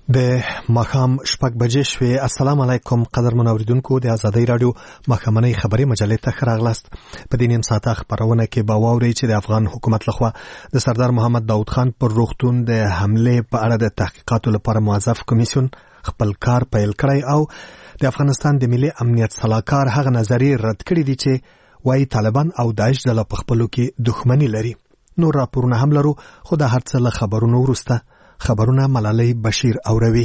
د ماښام 6 بجې شوې. السلام علیکم قدرمن اوریدونکو، د ازادۍ رادیو ماښامنۍ خبري مجلې ته ښه راغلاست. په دې نیم ساعته خبرونه کې به واورئ چې د افغان حکومت لخوا د سردار محمد داود خان پر روغتون د حملې په اړه د تحقیقاتو لپاره موظف کمیسیون خپل کار پیل کړی او د افغانستان د ملي امنیت صلاحکار هغه نظریې رد کړې دي چې وايي طالبان او داعش ډله په خپلو کې دښمني لري. نور راپورونه هم لرو، خو د هر څه له خبرونو وروسته خبرونه ملالۍ بشیر اوروي.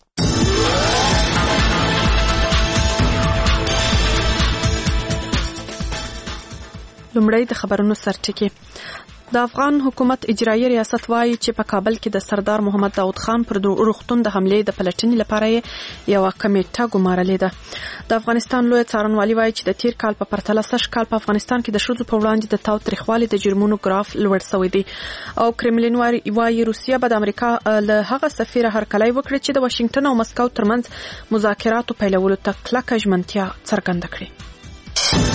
لومړی د خبرونو سرټکی. د افغان حکومت اجرایي ریاست وايي چې په کابل کې د سردار محمد داود خان پر روغتون د حملې د پلټنې لپاره یو کمیټه ګمارلې ده. د افغانستان لوی څارنوالي وايي چې د تیر کال په پرتله سږ کال په افغانستان کې د ښځو په وړاندې د تاوتریخوالي د جرمونو ګراف لوړ شوی دی او کرملین وايي روسیه به د امریکا له هغه سفیر هرکلی وکړي چې د واشنگټن او مسکو ترمنځ مذاکراتو پیلولو ته کلکه ژمنتیا څرګنده کړي.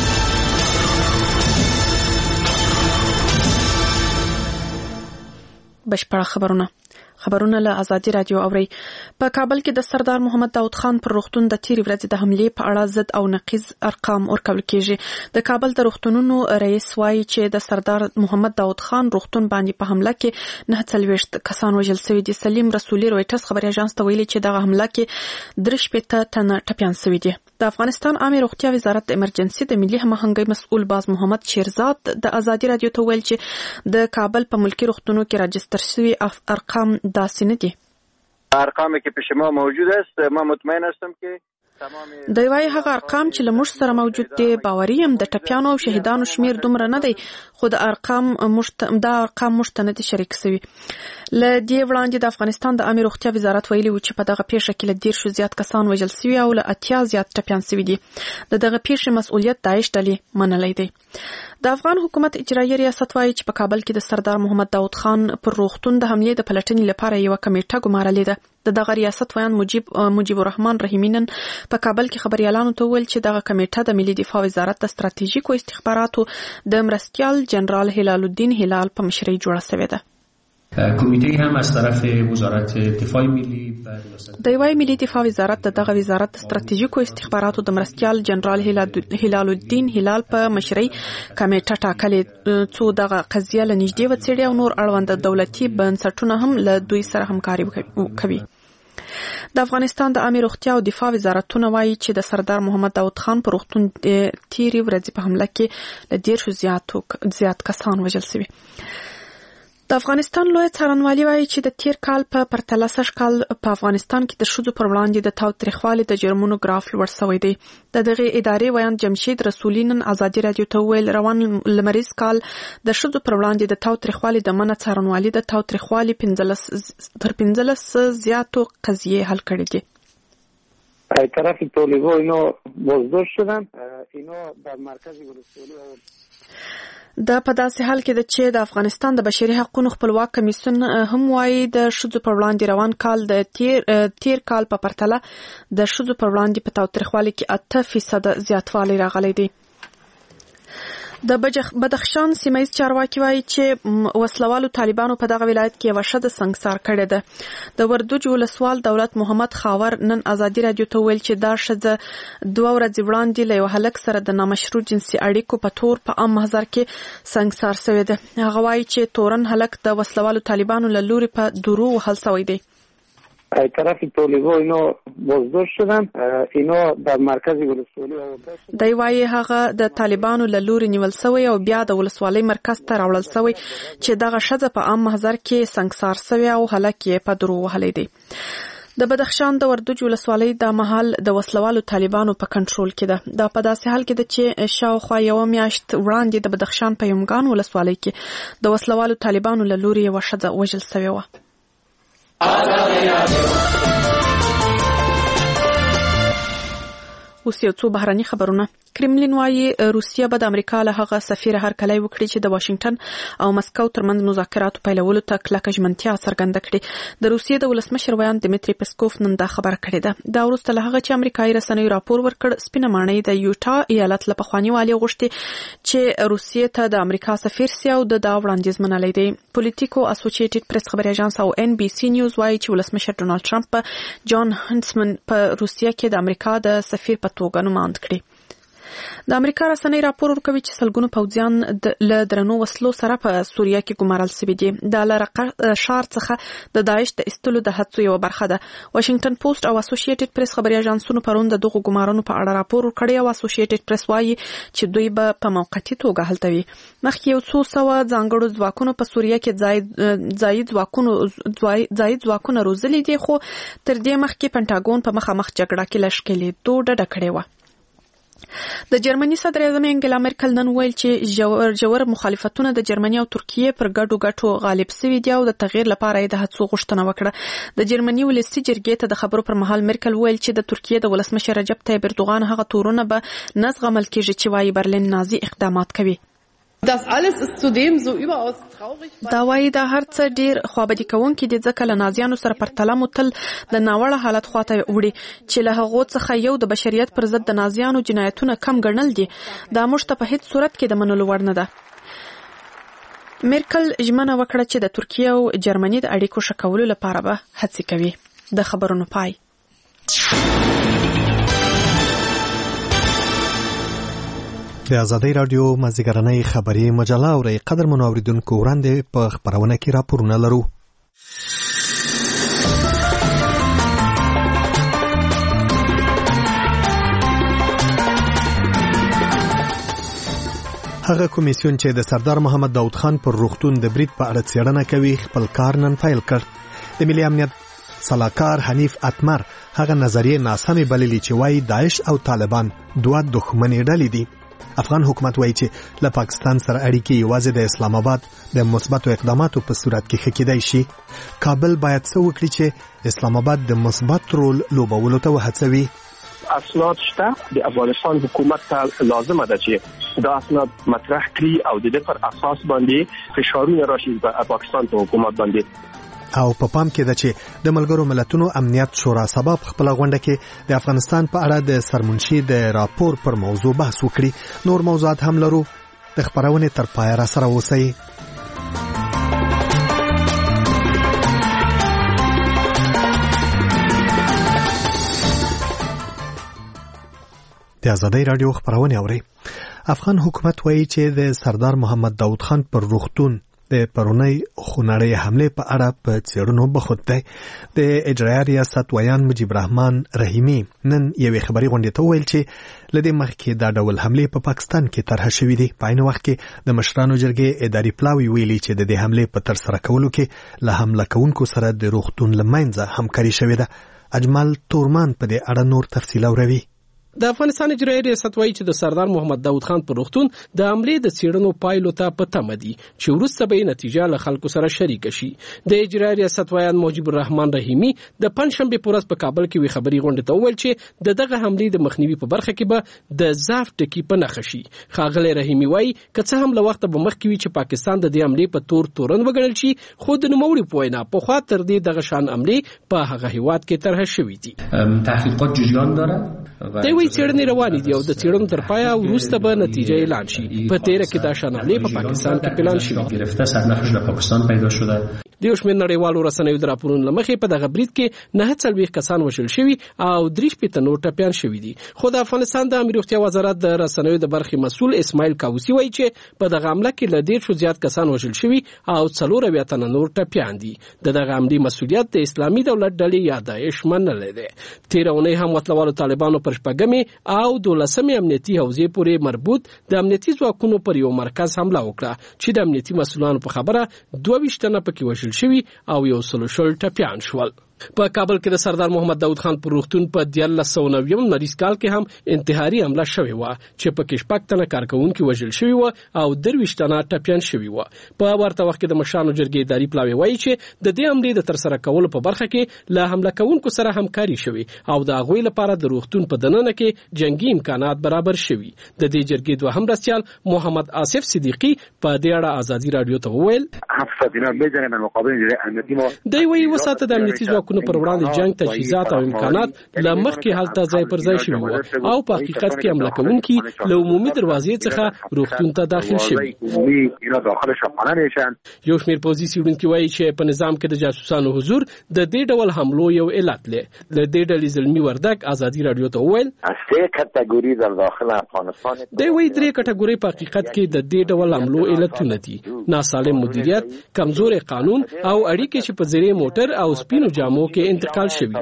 بشپړه خبرونه له ازادي رادیو اوري. په کابل کې د سردار محمد داود خان پر روغتون د تیر ورځې د حملې په اړه ضد او نقیض ارقام ورکول کیږي. د کابل د روغتونونو رئیس وايي چې د سردار محمد داود خان روغتون باندې په حمله کې 49 کسان وژل شوي دي. سلیم رسولي رويټرز خبري اژانس ته ویلي چې دغه حمله کې 3 تنه ټپيان شوي دي. د افغانستان عامه روغتیا وزارت د امرجنسي د ملي هماهنګۍ مسؤل باز محمد شیرزاد د ازادي رادیو ته ویل چې د کابل په ملکی روغتونو کې راجستر شوي ارقام داسې نه دي. ارقام که پیش ما موجود است، ما مطمئن هستم که د وای هغه ارقام چې لمر سره موجود دي باوري هم د ټپيانو او شهیدانو شمیر دومره نه دی، خو د ارقام مشتند شریک شوی. ل دې وړاندې د افغانستان د عامه روغتیا وزارت ویلي و چې په دغه پیښه کې ل 10 زیات کسان وژل شوي او ل 80 زیات ټپيان شوي دي. دغه پیښې مسؤلیت داعش ډلې منلې دی. د افغان حکومت اجرایي ریاست وايي چې په کابل کې د سردار محمد داود خان پر روغتون د حملې د پلټنې لپاره یو کمیټه ګمارلې ده. دغه ریاست ویان مجيب الرحمن رحیمینن په کابل کې خبريالانو ته ویل چې دغه کمیټه د ملي دفاع وزارت د ستراتیژیکو استخباراتو د مرستیال جنرال هلال الدین هلال په مشرۍ جوړه شوې ده. کمیته هم از طرف وزارت دفاع ملی د ملي دفاع وزارت دغه وزارت د ستراتیژیکو استخباراتو د مرستیال جنرال هلال الدین هلال په مشرۍ کمیټه ټاکلې څو دغه قضیه لنږدې وڅېړي او نور اړوند دولتي بنسټونه هم له دوی سره همکاري کوي. د افغانستان د عامه روغتیا او دفاع وزارتونه وايي چې د سردار محمد داود خان پر روغتون تیری ورځې په حمله کې ل 10 زیات کسان وژل شوي. د افغانستان لوی څارنوالي وايي چې د تیر کال په پرتله سږ کال په افغانستان کې د ښځو پر وړاندې د تاوتریخوالي د جرمونو ګراف لوړ شوی دی. د دغه ادارې ویان جمشید رسولي نن ازادي رادیو ته ویل روان لمریز کال د ښځو پر وړاندې د تاوتریخوالي د منع څارنوالي د تاوتریخوالي 15 زیاتو قضیې حل کړې دي. طرف طالبان اینو بازداشت شدن، اینو در مرکز ولسوالی د په داسې حال کې چې د افغانستان د بشري حقوقو خپلواک کمیسیون هم وايي د ښځو پر وړاندې روان کال د تیر کال په پرتله د ښځو پر وړاندې په تاوتریخوالي کې 8% زیاتوالی راغلی دی. د بدخشان سیمایي چارواکي وايي چې وسلوالو طالبانو په دغه ولایت کې یو شد سنگسار کړی ده. د وردوج ولسوال دولت محمد خاور نن ازادي رادیو ته ویل چې دا شذ 2 ورځې وړاندې له یو هلک سره د نامشروع جنسي اړیکو په تور په عام محضر کې سنگسار شوی ده. هغه وايي چې تورن هلک د وسلوالو طالبانو له لوري په درو وهل شوی دی. طرف طالبان اینو بازداشت شدن، اینو در مرکز ولسوالی دی وايي هغه د طالبانو له لوري نیول شوی او بیا د ولسوالۍ مرکز ته راوړل شوی چې دغه ښځه په عام محضر کې سنگسار شوی او هلک یې په درو وهلی دی. د بدخشان د وردوج ولسوالۍ د محل د وسلوالو طالبانو په کنټرول کې ده. دا په داسې حال کې ده چې شاوخوا یو میاشت وړاندې د بدخشان په یمګان ولسوالۍ کې د وسلوالو طالبانو له لوري یو ښځه وژل شوې وه. اوس یو څو بهرني خبرونه. کرملین وايي روسیه به د امریکا له هغه سفیر هرکلی وکړي چې د واشنگټن او مسکو ترمنځ مذاکراتو پیلولو ته کلکه ژمنتیا څرګنده کړې. د روسیې د ولسمشر ویان دمیتری پسکوف نن دا خبره کړې ده. دا وروسته له هغه چې امریکایي رسنیو راپور ورکړ سپینه ماڼۍ د یوټا ایالت له پخواني والي غوښتي چې روسیې ته د امریکا سفیر سي او د دا وړاندیز منلی دی. پولیټیکو اسوسییټډ پریس خبري اژانس او ان بي سي نیوز وايي چې ولسمشر ډونالد ټرمپ جان هنسمن په روسیه کې د امریکا د سفیر په توګه نوماند کړي. د امریکا رسنۍ راپور ورکوي چې سلګونو پوځیان له درنو وسلو سره په سوریه کې ګمارل شوي دي. دا له شهر څخه د داعش د ایستلو د هڅو یوه برخه ده. واشنگټن پوسټ او اسوسییټډ پریس خبري اژانسونو پرون د دغو ګمارنو په اړه راپور ورکړی او اسوسییټډ پریس وايي چې دوی به په موقتي توګه هلته وي. مخکې یو څو سوه ځانګړو ځواکونو په سوریه کې ځایي ځواکونه روزلي دي، خو تر دې مخکې پنټاګون په مخامخ جګړه کې له ښکېلېدو ډډه کړې وه. د جرمني صدر اعظم انګلا مرکل نن ویل چې ژور مخالفتونه د جرمني او ترکیې پر ګډو غالب شوي دي او د تغییر لپاره یې د هڅو غوښتنه وکړه. د جرمني ولسي جرګې ته د خبرو پر مهال مرکل ویل چې د ترکیې د ولسمشر رجب طیب اردوغان هغه تورونه به نه زغمل کېږي چې وايي برلین نازي اقدامات کوي. Das alles ist zudem so überaus traurig. دا وايي دا هر څه ډیر خوابدي کوونکي دي ځکه له نازیانو سره پرتله مو تل د ناوړه حالت خواته وړي چې له هغو څخه یو د بشریت پر ضد د نازیانو جنایتونه کم ګڼل دي. دا موږ ته په هیڅ صورت کې د منلو وړ نه ده. مرکل ژمنه وکړه چې د ترکیې او جرمني د اړیکو ښه کولو لپاره به هڅې کوي. د خبرونو پای. د آزادۍ رادیو مازیګرنۍ خبري مجله اورئ. قدرمنو اوریدونکو وړاندې په خبرونه کې راپورونه لرو. هغه کمیسیون چې د سردار محمد داود خان پر روغتون د برید په اړه څېړنه کوي خپل کار نن پیل کړ. د ملي امنیت سلاکار حنیف اتمر هغه نظریه ناسمه بللي چې وايي داعش او طالبان دوه دښمنې ډلې دي. افغان حکومت وایي چې له پاکستان سره اړیکې یوازې د اسلام آباد د مثبتو اقداماتو په صورت کې ښه کېدای شي. کابل باید څه وکړي چې اسلام آباد د مثبت رول لوبولو ته وهڅوي. اسناد شته د افغانستان حکومت ته لازمه ده چې دا اسناد مطرح کړي او د دې پر اساس باندې فشارونه راشي په پاکستان ته حکومت باندې. او په پام کې ده چې د ملګرو ملتونو امنیت شورا سبب خپل غونډه کې د افغانستان په اړه د سرمنشي د راپور پر موضوع بحث وکړي. نور موضوعات هم لرو. د خبرونې تر پایه را سره اوسئ. د آزادۍ رادیو خبرونه اورئ. افغان حکومت وایي چې د سردار محمد داود خان پر روغتون د پرونی خونړۍ حمله په اړه په څېړنو بوخت دی. د اجرایه ریاست ویان مجیب الرحمن رحیمی نن یوې خبري غونډې ته ویل چې لدې مخکې دا ډول حمله په پاکستان کې طرح شوې دي. په عین وخت کې د مشرانو جرګې اداري پلاوی ویلي چې د دې حمله په تر سره کولو کې له حمله کوونکو سره د روغتون لمنځه همکاري شوې ده. اجمل تورمان په دې اړه نور تفصیل اوروي. د افغانستان اجرایي ریاست وایي چې د سردار محمد داود خان پر روغتون د حملې د څېړنو پایلو ته په تمه دي چې وروسته به نتیجه له خلکو سره شریک شي. د اجرایي ریاست ویان مجیب الرحمن رحیمی د پنځشنبه په ورځ په کابل کې وی خبري غونډه ته وویل چې دغه حملې د مخنیوي په برخه کې به د ضعف ټکی په نښه شي. ښاغلی رحیمی وایي که څه هم له وخته به مخکې وي چې پاکستان د دې حملې په تورن وګڼل شي، خو د نوموړي په وینا په خوا تر دې دغه شان حملې په هغه هیواد کې طرح شوې دي. تحقیقات جریان داره. دوی څېړنې روانې دي او د څېړنو تر پایه وروسته به نتیجه اعلان شي. په تیره کې دا شان حملې په پاکستان کې پلان شوې گرفته سرنخش در پاکستان پیدا شده. د یو شمېر نړیوالو رسنیو د راپورونو له مخې په دغه برید کې 49 کسان وژل شوي او 3 نور ټپیان شوي دي. خو د افغانستان د امنیت روغتیا وزارت د رسنیو د برخې مسؤل اسماعیل کاووسی وایي چې په دغه حمله کې له 1.5 زیات کسان وژل شوي او 4 تنه نور ټپیان دي. دغه حملې مسؤلیت د اسلامي دولت ډلې یا داعش منلې ده. تیره اونۍ هم وطنوالو طالبانو پر شپږمې او 12مې امنیتي حوزې پورې مربوط د امنیتي ځواکونو پر یو مرکز حمله وکړه چې د امنیتي مسؤلانو په خبره 22 تنه پکې وژل شوي او 120 ټپیان شول. په کابل کې د سردار محمد داود خان پر روغتون په 1990 مریض کال کې هم انتحاري حمله شوې و چې په کې شپږ تنه کارکونکو وژل شوي و او 23 تنه ټپيان شوي و. په ورته وخت کې د مشرانو جرګې اداري پلاوی وایي چې د دې عملې د ترسره کولو په برخه کې له حمله کوونکو سره همکاري شوي او د هغوی لپاره د روغتون په دننه کې جنگي امکانات برابر شوي. د دې جرګې دوهم مرستیال محمد آصف صدیقی په دې اړه ازادي رادیو ته وویل دوی وایي وساته د امنیتي ځواکونو پر وړاندې جنگ تجهیزات او امکانات له مخکې هلته ځای پر ځای شوي وو او په حقیقت کې حمله کوونکي له عمومي دروازې څخه روغتون ته داخل شوي. یو شمېر پوځي څېړونکي وایي چې په نظام کې د جاسوسانو حضور د دې ډول حملو یو علت دی. له دې ډلې زلمي وردک ازادي رادیو ته وویل دوی وایي 3 کټګورۍ په حقیقت کې د دې ډول حملو علتونه دي: ناسالم مدیریت، کمزوري قانون او اړیکې چې په ذریعه موټر او سپینو جامو کې انتقال شوي.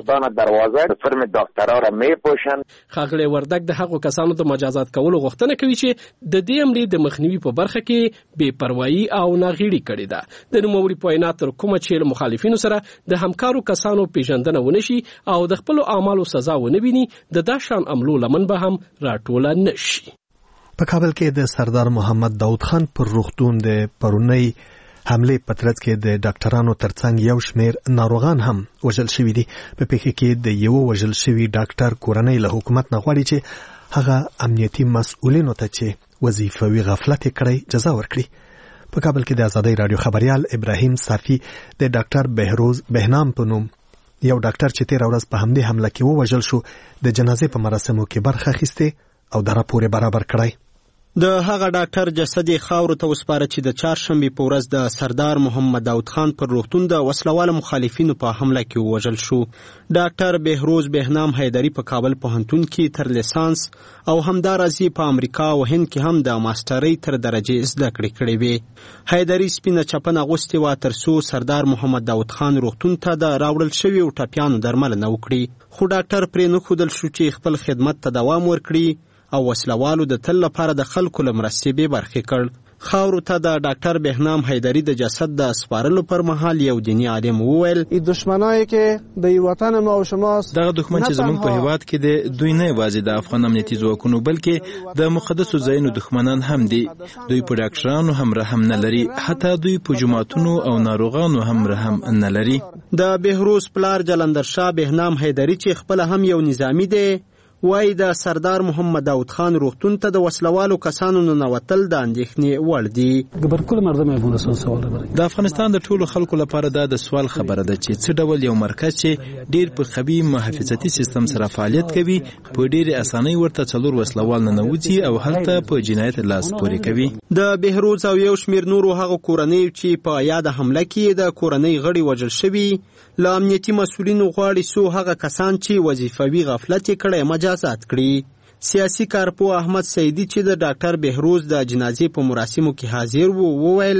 ښاغلی وردک د هغو کسانو د مجازات کولو غوښتنه کوي چې د دې عملې د مخنیوي په برخه کې بې پروایي او ناغېړي کړې ده. د نوموړي په وینا تر کومه چې له مخالفینو سره د همکارو کسانو پیژندنه ونشي او د خپلو اعمالو سزا ونه ویني، د دا شان عملو لمن به هم راټوله نشي. په کابل کې د سردار محمد داود خان پر روغتون د پرونی حملې په ترڅ کې د ډاکټرانو ترڅنګ یو شمېر ناروغان هم وژل شوي دي. په پیښه کې د یو وژل شوي ډاکټر کورنۍ له حکومت نه غواړي چې هغه امنیتي مسؤلینو ته چې وظیفوي غفلت کړی جزا ورکړي. په کابل کې د ازادي رادیو خبريال ابراهیم صافي د ډاکټر بهروز بهنام په نوم یو ډاکټر چې 13 ورځ په همدې حمله کې ووژل شو د جنازې په مراسمو کې برخه اخیسته او د راپور برابر کړی. د هغه ډاکټر جسد خاورو ته وسپاره چې د چهارشنبې په ورځ د سردار محمد داود خان پر روغتون د وسلوالو مخالفینو په حمله کې ووژل شو. ډاکټر بهروز بهنام حیدری په کابل پوهنتون کې تر لیسانس او همدارنګه په امریکا او هند کې هم د ماسترۍ تر درجه زده کړې کړې وې. حیدری سپینه چپنه اغوستې وه تر څو سردار محمد داود خان روغتون ته د راوړل شویو ټپیانو درملنه وکړي، خو ډاکټر پرې نه ښودل شو چې خپل خدمت ته دوام ورکړي او وسلوالو د تل لپاره د خلکو له مرستې بې برخې کړ. خاورو ته د ډاکټر بهنام حیدری د جسد د سپارلو پر مهال یو دینی عالم وویل دښمنای کې د وطن ما او شماست دغه دښمن چې زموږ په هیواد کې د دوی نه یوازې د افغان امنیتي ځواکونو بلکې د مقدسو ځایونو دښمنان هم دي. دوی په ډاکټرانو هم رحم نه لري، حتی دوی په جماعتونو او ناروغانو هم رحم نه لري. د بهروز پلار جلندر شاه بهنام حیدری چې خپل هم یو نظامی دی وای د سردار محمد داود خان روغتون ته د وسلوالو کسانو ننوتل د اندېښنې وړ دي. د افغانستان د ټولو خلکو لپاره دا د سوال خبره ده چې څه ډول یو مرکز چې ډیر په قوي محافظتي سیستم سره فعالیت کوي په ډیره اسانۍ ورته څلور وسلوال ننوځي او هلته په جنایت لاس پورې کوي. د بهروز او یو شمېر نورو هغو کورنۍ چې په یاد حمله کې د کورنۍ غړي وژل شوي له امنیتي مسؤلینو غواړي څو هغه کسان چې وظیفوي غفلت یې کړی مجازات کړي. سیاسي کارپو احمد سیدی چې د ډاکټر بهروز د جنازې په مراسمو کې حاضر وو وویل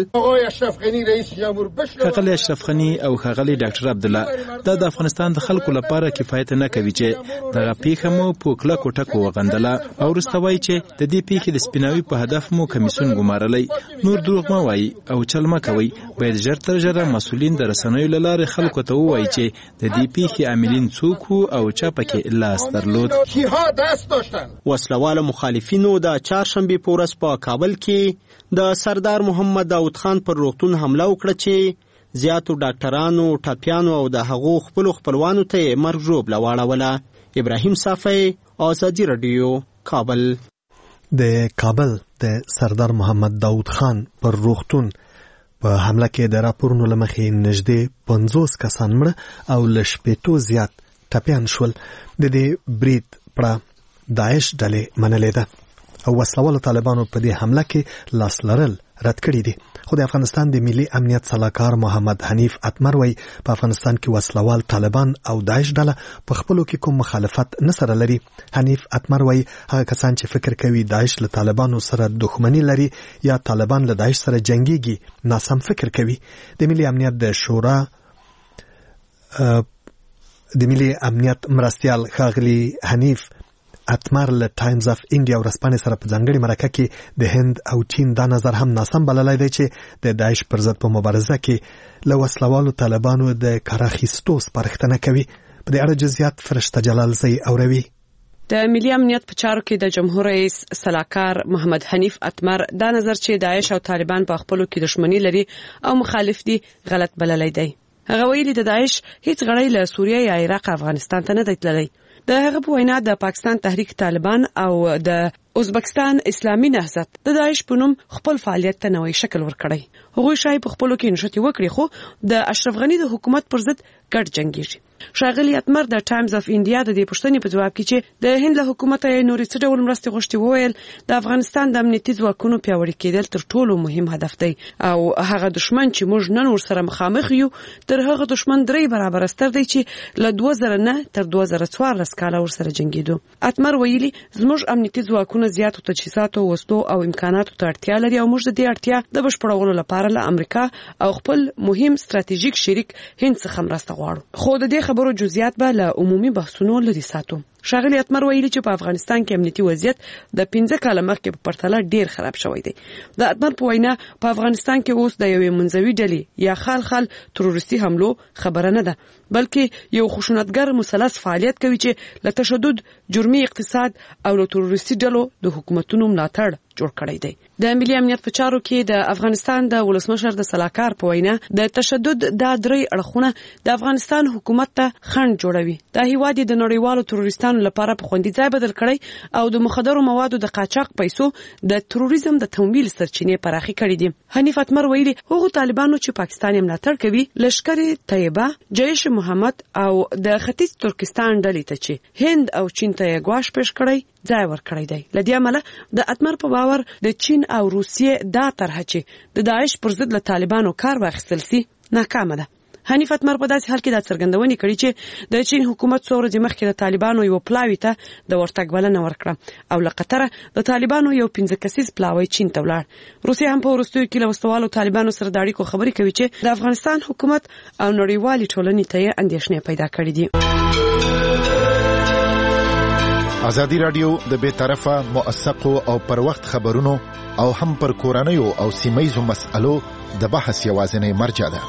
ښاغلی اشرف غني او ښاغلی ډاکټر عبدالله دا د افغانستان د خلکو لپاره کفایت نه کوي چې دغه پیښه مو په کلکو ټکو وغندله او وروسته وایي چې د دې پیښې د سپیناوي په هدف مو کمیسیون ګمارلی. نور دروغ مه وایي او چل مه کوئ. باید ژر تر ژره مسؤلین د رسنیو له لارې خلکو ته ووایي چې د دې پیښې عاملین څوک وو او چا پکې لاس درلود. وسلواله مخالفینو د چهارشنبې په ورځ په کابل کې د سردار محمد داود خان پر روغتون حمله وکړه چې زیاتو ډاکټرانو، ټپیانو او د هغو خپلوانو ته یې مرګ ژوبله واړوله. ابراهیم صافی، ازادي رادیو، کابل. د کابل د سردار محمد داود خان پر روغتون په حمله کې د راپورونو له مخې نږدې 50 کسان مړه او له 60 زیات ټپیان شول. د دې برید پړه داعش ډلې منلې ده او وسلوالو طالبانو په دې حمله کې لاس لرل رد کړي دي. خو د افغانستان د ملي امنیت سلاکار محمد حنیف اتمر وایي په افغانستان کې وسلوال طالبان او داعش ډله په خپلو کې کوم مخالفت نه سره لري. حنیف اتمر وایي هغه کسان چې فکر کوي داعش له طالبانو سره دښمني لري یا طالبان له داعش سره جنگيږي ناسم فکر کوي. د ملي امنیت د شورا د ملي امنیت مرستیال ښاغلی حنیف اتمر له ټایمز اف انډیا ورځپاڼې سره په ځانګړي مرکه کې د هند او چین دا نظر هم ناسم بللی دی چې د داعش پر ضد په مبارزه کې له وسلوالو طالبانو د کار اخیستو سپارښتنه کوي. په دې اړه جزئیات فرشته جلال زئی اوروي. د ملي امنیت په چارو کې د جمهور رئیس سلاکار محمد حنیف اتمر دا نظر چې داعش او طالبان په خپلو کې دښمنی لري او مخالف دي غلط بللی دی. هغه ویلي د داعش هیڅ غړی له سوریه یا عراق افغانستان ته نه دی تللی. د هغه په وینا د پاکستان تحریک طالبان او د ازبکستان اسلامي نهضت د داعش په نوم خپل فعالیت ته نوې شکل ورکړی. هغوی شاید په خپلو کې نشتی وکړي خو د اشرف غنی د حکومت پر ضد ګډ جنګیږي. ښاغلي اتمر د ټایمز اف انډیا د دې پوښتنې په جواب کې چې د هند له حکومت یې نورې څه ډول مرستې غوښتي وویل د افغانستان د امنیتي ځواکونو پیاوړي کېدل تر ټولو مهم هدف دی او هغه دښمن چې موږ نن ورسره مخامخ یو تر هغه دښمن 3 برابر ستر دی چې له 2009 تر 2014 کال ورسره جنگیدو. اتمر ویلي زموږ امنیتي ځواکونه زیاتو تجهیزاتو وسلو او امکاناتو ته اړتیا لري او موږ د دې اړتیا د بشپړولو لپاره له امریکا او خپل مهم ستراتیژیک شریک هند څخه مرسته غواړو. خو د دې خبرو جزئیات به له عمومي بحثونو لري ساتو. ښاغلي اتمر ویلي چې په افغانستان کې امنیتي وضعیت د 15 کال مخکې په پرتله ډیر خراب شوی دی. د اتمر په وینا په افغانستان کې اوس د یوې منځوي ډلې یا خال تروریستي حملو خبره نه ده بلکې یو خشونتګر مثلث فعالیت کوي چې له تشدد، جرمي اقتصاد او له تروریستي ډلو د حکومتونو ملاتړ جوړ کړی دی. د ملي امنیت په چارو کې د افغانستان د ولسمشر د سلاکار په وینا د تشدد د 3 اړخونه د افغانستان حکومت ته خنډ جوړوي. د هیواد د نړیوالو تروریستانو لپاره په خوندي ځای بدل کړی او د مخدرو موادو د قاچاق پیسو د تروریزم د تمویل سرچینې پراخي کړې دي. حنیف اتمر ویلي هغه طالبانو چې پاکستان یې ملاتړ کوي لشکر طیبه، جیش محمد او د ختیځ ترکستان ډلې ته چې هند او چین ته یې ګواښ پېښ کړی ځای ورکړی دی. لدې عمله د اتمر په باور د چین او روسیې دا طرحه چې د داعش پر ضد له طالبانو کار واخیستل سي ناکامه ده. حنیف اتمر په داسې حال کې دا څرګندونه کړې چې د چین حکومت څو ورځې مخکې د طالبانو یو پلاوي ته د ورتګ بلنه ورکړه او له قطره د طالبانو یو 15 کسیز پلاوی چین ته ولاړ. روسیه هم په وروستیو کې له وسلوالو طالبانو سره د اړیکو خبرې کوي چې د افغانستان حکومت او نړیوالې ټولنې ته یې اندېښنې پیدا کړې دي. ازادي رادیو د بې طرفه، موثقو او پر وخت خبرونو او هم پر کورنیو او سیمه‌یزو مسألو د بحث یوازینی مرجع ده.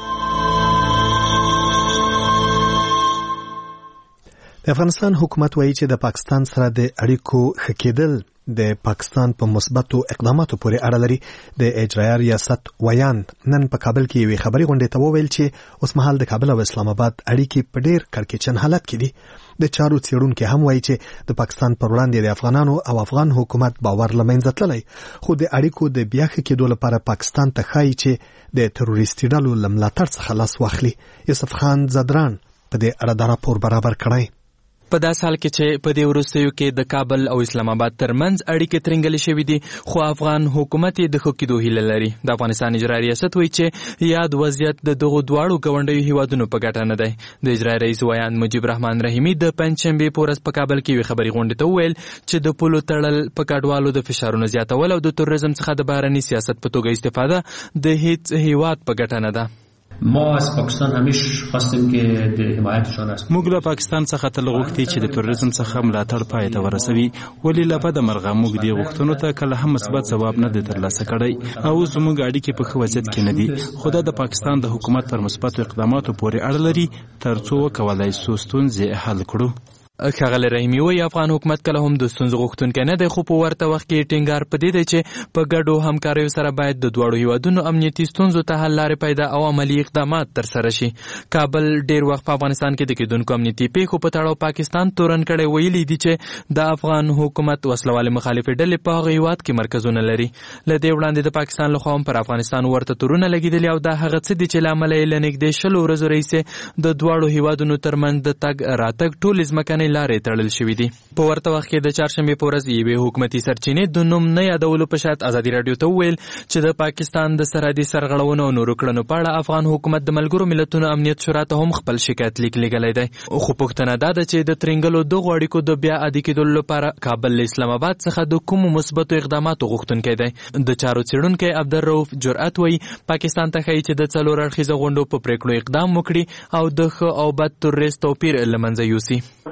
د افغانستان حکومت وایي چې د پاکستان سره د اړیکو ښه کېدل د پاکستان په مثبتو اقداماتو پورې اړه لري. د اجرایه ریاست ویان نن په کابل کې یوې خبري غونډې ته وویل چې اوس مهال د کابل او اسلام آباد اړیکې په ډیر کړکېچن حالت کې دي. د چارو څېړونکي هم وایي چې د پاکستان پر وړاندې د افغانانو او افغان حکومت باور له منځه تللی خو د اړیکو د بیا ښه کېدو لپاره پاکستان ته ښایي چې د تروریستي ډلو له ملاتړ څخه لاس واخلي. یوسف خان زدران په دې اړه دا راپور برابر کړی. په داس حال کې چې په دې وروستیو کې د کابل او اسلام آباد ترمنځ اړیکې ترنګلې شوې دي خو افغان حکومت د ښه کېدو هیله لري. د افغانستان اجرایي ریاست وایي چې یاد وضعیت د دغو دواړو ګاونډیو هیوادونو په ګټه نه دی. د اجرایي رئیس ویان مجیب رحمان رحیمي د پنځشنبې په ورځ په کابل کې یوې خبري غونډې ته وویل چې د پولو تړل، په کډوالو د فشارونو زیاتول او د تروریزم څخه د بهرني سیاست په توګه استفاده د هیڅ هیواد په ګټه نه ده. ما از پاکستان همیشه خواستیم که د حمایتشان است. موږ له پاکستان څخه تل غوښتي چې د تروریزم څخه ملاتړ پای ته ورسوي ولې له بده مرغه موږ دې غوښتنو ته کله هم مثبت ځواب نه دی ترلاسه کړی او زموږ اړیکې په ښه وضعیت کې نه دي. خو دا د پاکستان د حکومت پر مثبتو اقداماتو پورې اړه لري ترڅو وکولای سو ستونزې حل کړو. ښاغلی رحیمي وایي افغان حکومت کله هم د ستونزو غوښتونکی نه دی خو په ورته وخت کې ټینګار په دې دی چې په ګډو همکاریو سره باید د دواړو هیوادونو امنیتي ستونزو ته حل لارې پیدا او عملي اقدامات ترسره شي. کابل ډیر وخت په افغانستان کې د کېدونکو امنیتي پیښو په تړاو پاکستان تورن کړی ویلي دي چې د افغان حکومت وسلوالې مخالفې ډلې په هغه هیواد کې مرکزونه لري. له دې وړاندې د پاکستان لخوا هم پر افغانستان ورته تورونه لګېدلي او دا هغه څه دي چې له امله یې له نږدې 20 ورځو راهیسې د دواړو هیوادونو ترمنځ د تګ راتګ ټولې ځمکنۍ لارې تړل شوي دي. په ورته وخت کې د چهارشنبې په ورځ یوې حکومتي سرچینې د نوم نه یادولو په شرط ازادي راډیو ته وویل چې د پاکستان د سرحدي سرغړونو او نورو کړنو په اړه افغان حکومت د ملګرو ملتونو امنیت شورا ته هم خپل شکایت لیک لیږلی دی. خو پوښتنه دا ده چې د ترنګلو دغو اړیکو د بیا عادي کېدلو لپاره کابل له اسلام آباد څخه د کومو مثبتو اقداماتو غوښتونکی دی. د چارو څېړونکی عبدالرؤف جرأت وایي پاکستان ته ښایي چې د 4 اړخیزو غونډو په پریکړو اقدام وکړي او د ښه او بد تروریست توپیر له منځه یوسي.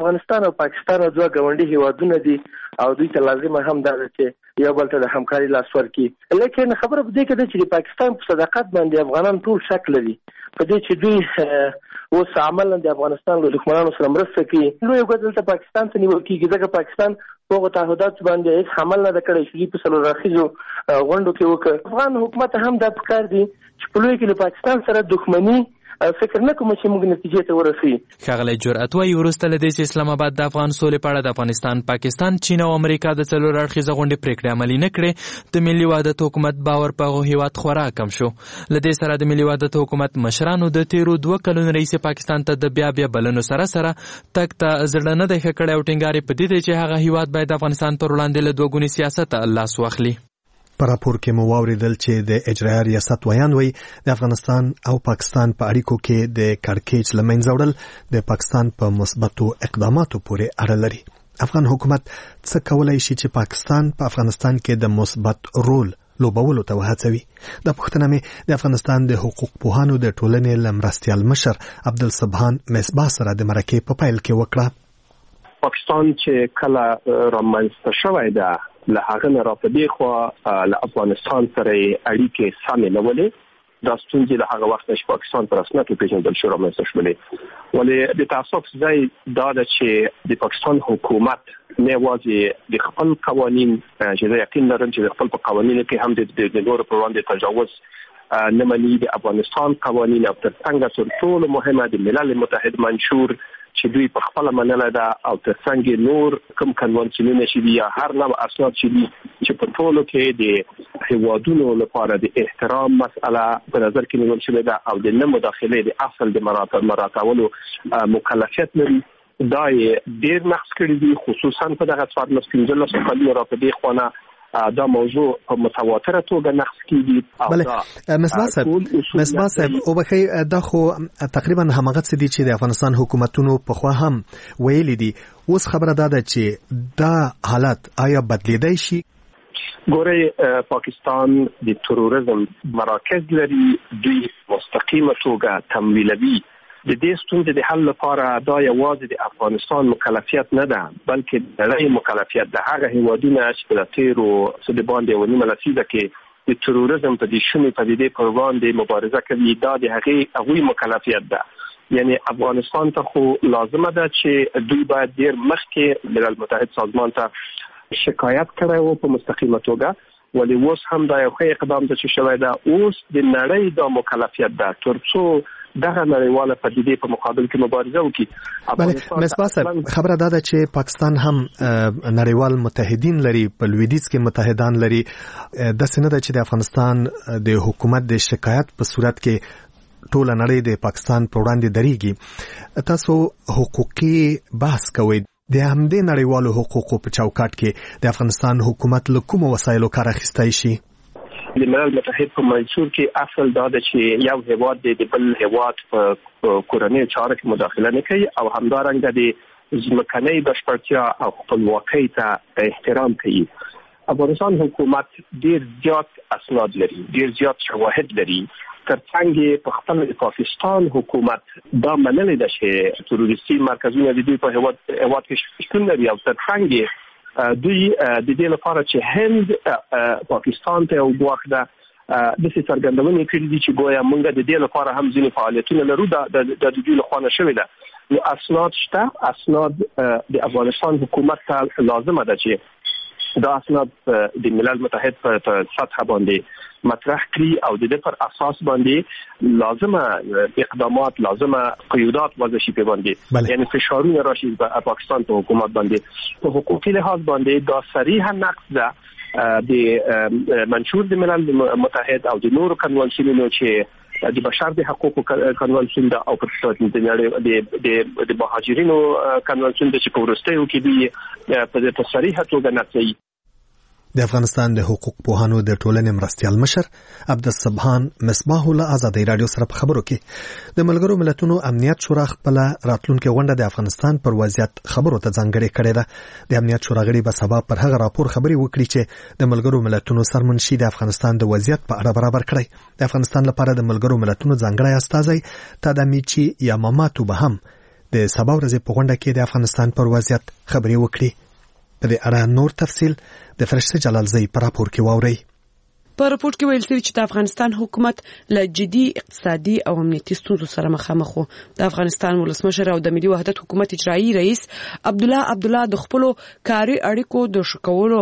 افغانستان او پاکستان دوه ګاونډي هیوادونه دي او دوی ته لازم هم ده چې یو بل ته د همکاري لاس ورکړي. لیکن خبره په دې کې ده چې د پاکستان په صداقت باندې افغانان ټول شک لري په دې چې دوی اوس عملاً د افغانستان له دښمنانو سره مرسته کوي. نو یو ګډ دلته پاکستان ته نیول کېږي ځکه پاکستان هغه تعهدات باندې هیڅ عمل نه کړی چې په څلور راخیزو غونډو کې وکړ. افغان حکومت هم دا پکار دی چې په لوی کې له پاکستان سره دښمنی فکر نه کوم چې موږ نتیجې ته ورسېږو. ښاغلی جرأت وایي وروسته له دې چې اسلام آباد د افغان سولې په اړه د افغانستان، پاکستان، چین او امریکا د څلور اړخیزه غونډې پریکړې عملي نه کړې، د ملي وحدت حکومت باور په هغه هیواد خورا کم شو. له دې سره د ملي وحدت حکومت مشرانو د تیرو 2 کلونو رئیس پاکستان ته د بیا بلنو سره تک ته زړه نه دی ښه کړی او ټینګار په دې دی چې هغه هیواد باید د افغانستان پر وړاندې له دوه سیاست لاس واخلي. په راپور کې مو واوریدل چې د اجرایه ریاست ویان وایي د افغانستان او پاکستان په اړیکو کې د کړکېچ له منځه وړل د پاکستان په مثبتو اقداماتو پورې اړه لري. افغان حکومت څه کولای شي چې پاکستان په افغانستان کې د مثبت رول لوبولو ته وهڅوي؟ د پښتنه مې د افغانستان د حقوق پوهانو د ټولنې لمرستیال مشر عبدالسبحان مصباح سره د مرکې په پیل کې وکړه. پاکستان چې کله رامنځته شوی ده له هغه نه را په دې خوا له افغانستان سره اړیکې سمې نه ولې دا ستونزې له هغه وخت چې پاکستان پر رسمیت وپېژندل شو رامنځته شولې. ولې د تعصب ځای دا ده چې د پاکستان حکومت نه یوازې د خپل قوانین چې زه یقین لرم چې د خپل په قوانینو کې هم د نورو پر وړاندې تجاوز نه مني، د افغانستان قوانین او ترڅنګ تر ټولو مهمه د ملل متحد منشور چې دوی په خپل منله ده او ترڅنګ نور کوم کنوانسیونونه چې دي یا هر نوع اسناد چې دي چې په ټولو کې د هیوادونو لپاره د احترام مسأله په نظر کې نیول شوې ده او د نه مداخله د اصل د مراعاتولو مکلفیت لري. دا یې ډېر نقص کړی دي، خصوصا په دغه 15 کلونو را په دې خونه دا موضوع په متواتره توګه نقص کیږي. بله مصباح صاحب او بخی دا خو تقریبا همغه څه دي چې د افغانستان حکومتونو په خوا هم ویلي دي. اوس خبره ده چې دا حالت آیا بدلیدای شي؟ ګورئ پاکستان د تروریزم مراکز لري، دوی مستقیمه توګه تمویلوي. د دې ستونزې د حل لپاره دا یوازې د افغانستان مکلفیت نه ده بلکې د نړۍ مکلفیت ده. هغه هیوادونه چې په تیرو څه د باندې ونیمه لسیزه کې د تروریزم په دې شومې پدیدې پر وړاندې مبارزه کوي، دا د هغوی مکلفیت ده. یعنی افغانستان ته خو لازمه ده چې دوی باید ډیر مخکې ملل متحد سازمان ته شکایت کړی و په مستقیمه توګه، ولی اوس هم دا یو ښه اقدام ده چې شوی ده. اوس د نړۍ دا مکلفیت ده ترڅو دغه نړیواله پدیدې په مقابل کې مبارزه وکړي. بله مصباح صاحب خبره دا ده چې پاکستان هم نړیوال متحدین لري، په لویدیځ کې متحدان لري. داسې نه ده چې د افغانستان د حکومت د شکایت په صورت کې ټوله نړۍ د پاکستان په وړاندې دریږي. تاسو حقوقي بحث کوئ، د همدې نړیوالو حقوقو په چوکاټ کې د افغانستان حکومت له کومو وسایلو کار اخیستی شي؟ د ملل متحد په منشور کې اصل دا ده چې یو هیواد د بل هیواد په کورنۍ چارو کې مداخله نه کوي او همدارنګه د ځمکنۍ بشپړتیا او خپلواکۍ ته احترام کوي. افغانستان حکومت ډیر زیات اسناد لري، ډیر زیات شواهد لري. ترڅنګ په خپل پاکستان حکومت دا منلې ده چې تروریستي مرکزونه د دوی په هیواد کې شتون لري او ترڅنګ دوی د دې لپاره چې هند پاکستان ته یو ګواښ ده د څه څرګندونې کړې دي چې ګویا موږ د دې لپاره هم ځینې فعالیتونه لرو د دوی له خوا نه شوې ده. نو اسناد شته، اسناد د افغانستان حکومت ته لازمه ده چې دا اسناد د ملل متحد په سطح باندې مطرح کړي او د دې پر اساس باندې لازمه اقدامات، لازمه قیودات وضع شي په باندې، یعنی فشارونه راشي په پاکستان په حکومت باندې. په حقوقي لحاظ باندې دا صریحا نقض ده د منشور د ملل متحد او د نورو کنوانسیونونو چې د بشر د حقوقو کنوانسیون ده او د مهاجرینو کنوانسیون ده چې په وروستیو کې دی په صریحه توګه نقضي. د افغانستان د حقوق پوهانو د ټولنې مرستیال مشر عبدالسبحان مصباح له ازادي رادیو سره په خبرو کې د ملګرو ملتونو امنیت شورا خپل راتلونکي غونډه د افغانستان پر وضعیت خبرو ته ځانګړې کړې ده. د امنیت شورا غړي به سبا پر هغه راپور خبري وکړي چې د ملګرو ملتونو سرمنشي د افغانستان د وضعیت په اړه برابر کړی. د افغانستان لپاره د ملګرو ملتونو ځانګړی استازی تادامیچی یاماماتو به هم د سبا ورځې په غونډه کې د افغانستان پر وضعیت خبرې وکړي. په دې اړه نور تفصیل د فرشته جلالزئی په راپور کې واورئ. په راپور کې ویل شوی چې د افغانستان حکومت له جدي اقتصادي او امنیتي ستونزو سره مخامخ و. د افغانستان ولسمشر او د ملي وحدت حکومت اجرایي رئیس عبدالله د خپل کاري اړیکو د ښه کولو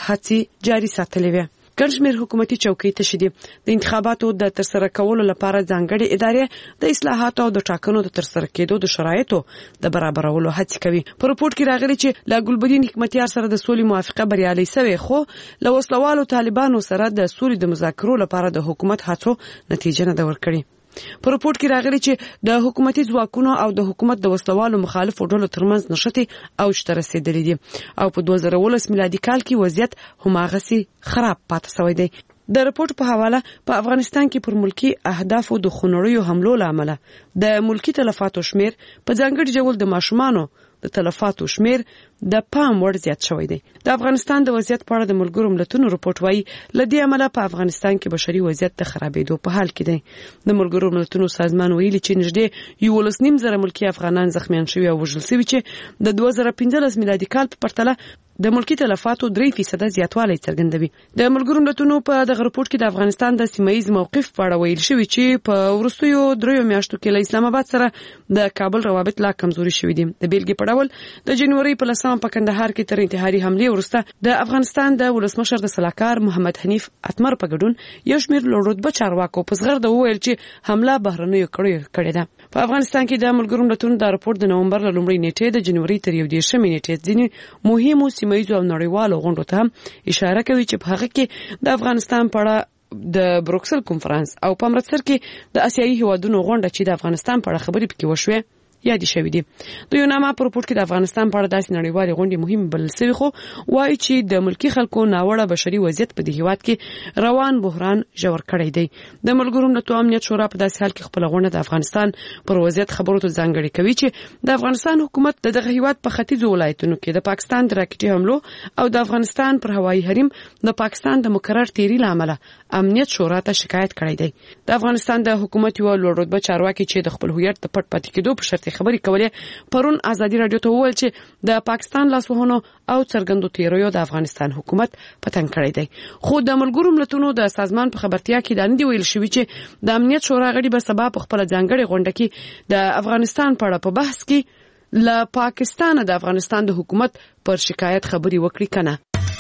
هڅې جاري ساتلې وې. ګڼ شمېر حکومتي چوکۍ تشې دي. د انتخاباتو د ترسره کولو لپاره ځانګړې ادارې د اصلاحاتو او د ټاکنو د ترسره کېدو د شرایطو د برابرولو هڅې کوي. په راپور کې راغلي چې له ګلبدین حکمتیار سره د سولې موافقه بریالۍ شوې، خو له وسلوالو طالبانو سره د سولې د مذاکرو لپاره د حکومت هڅو نتیجه نه ده ورکړې. په راپور کې راغلي چې د حکومتي ځواکونو او د حکومت د وسلوالو مخالفو ډلو ترمنځ نښتې اوج ته رسیدلې دي او په 2019 میلادي کال کې وضعیت هماغسې خراب پاتې شوی دی. د راپور په حواله په افغانستان کې پر ملکی اهدافو د خونړیو حملو لامل د ملکی تلفاتو شمیر په ځانګړي ډول د ماشومانو د تلفاتو شمیر د پام وړ زیات شوی دی. د افغانستان د وضعیت په اړه د ملګرو ملتونو راپور وايي لدې عمله په افغانستان کې بشري وضعیت د خرابېدو په حال کې دی. د ملګرو ملتونو سازمان ویلي چې نږدې 11.5 ملکی افغانان زخمیان شوي او وژل شوي چې د 2015 میلادي کال په پرتله د ملکی تلفاتو 3% زیاتوالی څرګندوي. د ملګرو ملتونو په دغه راپور کې د افغانستان د سیمایي موقف په اړه ویل شوی چې په وروستیو 3 میاشتو کې له اسلام آباد سره د کابل روابط لا کمزوري شوي دي. د بیلګې په ډول د جنوري په 10 په کندهار کې تر انتحاري حملې وروسته د افغانستان د ولسمشر د سلاکار محمد حنیف اتمر په ګډون یو شمېر لوړ چارواکو په زغرده وویل چې حمله بهرنیو کړې ده. په افغانستان کې د ملګرو ملتونو د راپور د نومبر له لومړۍ نیټې د جنوري تر 11 نیټې ځینې مهمو سیمایي او نړیوالو غونډو ته اشاره کوي چې په هغه کې د افغانستان په اړه د بروکسل کنفرانس او په امرتسر کې د آسیایي هیوادونو غونډه چې د افغانستان په اړه خبرې پکې وشوې یادې شوې دي. د یوناما په راپور کې د افغانستان په اړه داسې نړیوالې غونډې مهم بلل شوې، خو وایي چې د ملکی خلکو ناوړه بشري وضعیت په دې هیواد کې روان بحران ژور کړی دی. د ملګرو ملتونو امنیت شورا په داسې حال کې خپل غونډه د افغانستان پر وضعیت خبرو ته ځانګړې کوي چې د افغانستان حکومت دغه هیواد په ختیځو ولایتونو کې د پاکستان د راکټي حملو او د افغانستان پر هوایي حریم د پاکستان د مکرر تیری لامل امنیت شورا ته شکایت کړی دی. د افغانستان د حکومت یو لوړ رتبه چارواکي چې د خپل هویت د پټ پاتې کېدو په شرط خبرې کولې پرون ازادي رادیو ته وویل چې د پاکستان لاسوهنو او څرګندو تیریو د افغانستان حکومت پتنګ کړی دی. خو د ملګرو ملتونو د سازمان په خبرتیا کې دا نه دی ویل شوی چې د امنیت شورا غړي به سبا په خپل ځانګړي غونډه کې د افغانستان په اړه په بحث کې له پاکستان د افغانستان د حکومت پر شکایت خبري وکړي کنه.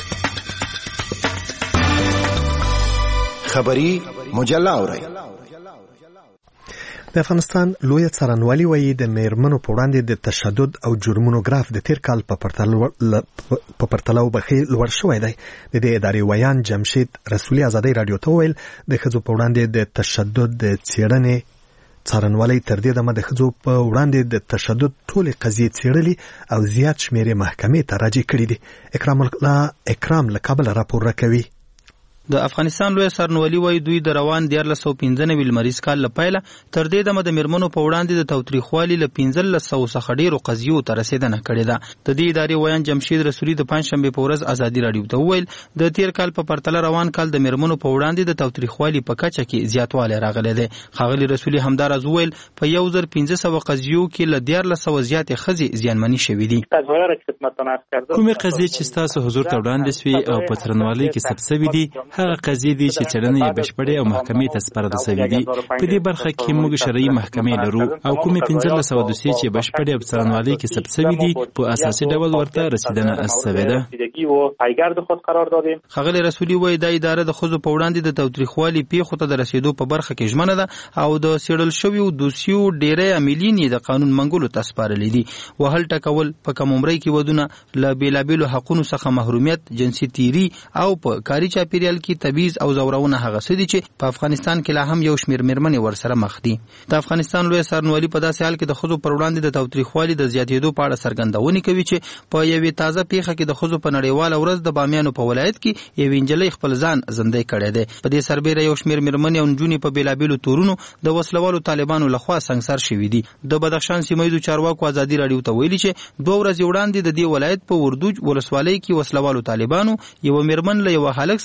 خبری مجله اورئ. د افغانستان لوی څارنوالي وایي د میرمنو په وړاندې د تشدد او جرمونو ګراف د تیر کال په پرتله وبخي لوړ شوی دی. د دې ادارې ویان جمشید رسولي ازادي رادیو ته ویل د ښځو په وړاندې د تشدد د څېړنې څارنوالي تر دې دمه د ښځو په وړاندې د تشدد ټولې قضیې څېړلي او زیات شمېر یې محکمې ته راجع کړي دي. اکرام له کابل راپور راکوي. د افغانستان لوی څارنوالي وایي دوی د روان 1495 لمریز کال لپاره تر دې دمه د میرمنو په وړاندې د تاوتریخوالي له 1500 څخه ډیرو قضیو ته رسیدنه کړې ده. د دې ادارې ویان جمشید رسولي د پنځشنبه په ورځ ازادي رادیو ته وویل د تیر کال په پرتله روان کال د میرمنو په وړاندې د تاوتریخوالي په کچه کې زیاتوالی راغلی دی. ښاغلي رسولي همداراز وویل په 1500 قضیو کې له 1400 زیاتې ښځې زیانمنې شوې دي. کومې قضیې چې ستاسو حضور ته وړاندې شوې او په څارنوالۍ کې ثبت شوې دي هغه قضیې دي چې څېړنه یې بشپړې او محکمې ته سپارل شوې دي. په دې برخه کې موږ شرعي محکمې لرو او کومې 1500 دوسیې چې بشپړې او څارنوالۍ کې ثبت شوې دي په اساسي ډول ورته رسیدنه شوې ده. ښاغلي رسولي وایي دا اداره د ښځو په وړاندې د تاوتریخوالي پیښو ته د رسیدو په برخه کې ژمنه ده او د څېړل شویو دوسیو ډېری عاملین یې د قانون منګولو ته سپارلي دي. وهل ټکول، په کم عمرۍ کې ودونه، له بېلابېلو حقونو څخه محرومیت، جنسي تیري او په کاري چاپیریال کې تبعیض او زورونه هغه څه دي چې په افغانستان کې لا هم یو شمېر میرمنې ورسره مخ دي. د افغانستان لوی څارنوالي په داسې حال کې د ښځو پر وړاندې د تاوتریخوالي د زیاتېدو په اړه څرګندونې کوي چې په یوې تازه پیښه کې د ښځو په نړیواله ورځ د بامیانو په ولایت کې یوې نجلۍ خپل ځان زندۍ کړی دی. په دې سربیره یو شمېر میرمنې او نجونې په بېلابېلو تورونو د وسلوالو طالبانو لخوا سنګسار شوي دي. د بدخشان سیمه ییزو چارواکو ازادي راډیو ته ویلي چې 2 ورځې وړاندې د دې ولایت په وردوج ولسوالۍ کې وسلوالو طالبانو یو میرمن له یو هلک سره د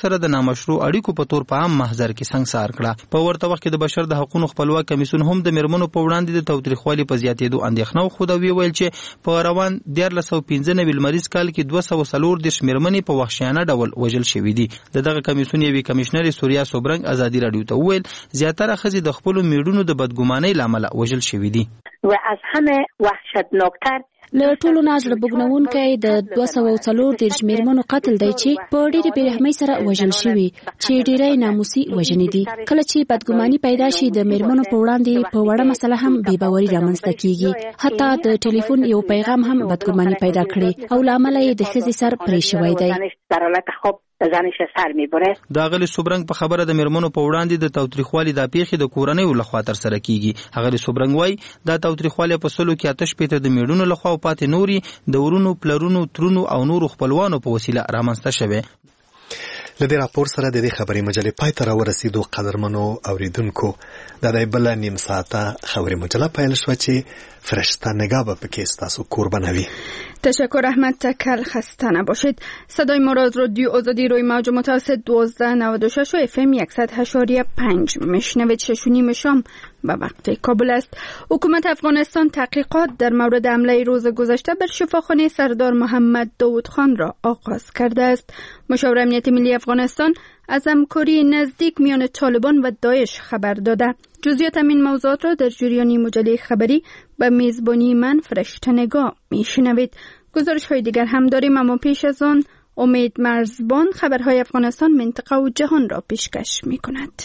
نامشروع اړیکو په تور په عام محضر کې سنگسار کړه. په ورته وخت کې د بشر د حقوقو خپلواک کمیسیون هم د میرمنو په وړاندې د تاوتریخوالي په زیاتېدو اندېښنه خوده ویل چې په روان 1315 لمریز کال کې 240 میرمنې په وحشیانه ډول وژل شوې دي. دغه کمیسیون یوه کمشنر سوریا سوبرنګ ازادي رادیو ته ویل زیاتره ښځې د خپل میړونو د بدګمانۍ لامل وژل شوې دي. و از همه وحشتناکتر له ټولو نازړه بګنونکې د 240 میرمنو قتل دی چې په ډېرې بېرحمۍ سره وژل شوي چې ډېری ناموسي وژنې دي. کله چې بدګماني پیدا شي د میرمنو په وړاندې په وړه مسله هم بې باوري رامنځته کیږي. حتی د ټلیفون یو پیغام هم بدګماني پیدا کړي او لامل یې د ښځې سر پرې شوی دی. زنش سر میبره. د غلی سوبرنګ په خبره د میرمنو په وړاندې د تاوتریخوالي د پیښې د کورنۍ لخوا تر سره کیږي. غلی سوبرنګ وای د تاوتریخوالي په سلو کې آتش پیته د میړونو لخوا او پاتې نوري د ورونو پلرونو ترونو او نورو خپلوانو په وسیله رامنځته شوه. لدې راپور سره د دې خبري مجلې پای ته راورسېدو. قدرمنو اوریدونکو د دې بل نیم ساعته خبري مجله پیل شو چې فرشته نگاه به پکې تاسو قربانوي. تشکر احمد تکل. خسته نباشید. صدای ما را از رادیو آزادی روی موج متوسط 1296 و اف ام 100.5 میشنوید. 6:30 شام به وقت کابل است. حکومت افغانستان تحقیقات در مورد حمله روز گذشته بر شفاخانه سردار محمد داود خان را آغاز کرده است. مشاور امنیت ملی افغانستان از همکاری نزدیک میان طالبان و داعش خبر داده. جزئیات این موضوعات را در جریان مجله خبری به میزبانی من فرشته نگاه میشنوید. گزارش های دیگر هم داریم، اما پیش از آن امید مرزبان خبرهای افغانستان، منطقه و جهان را پیشکش میکند.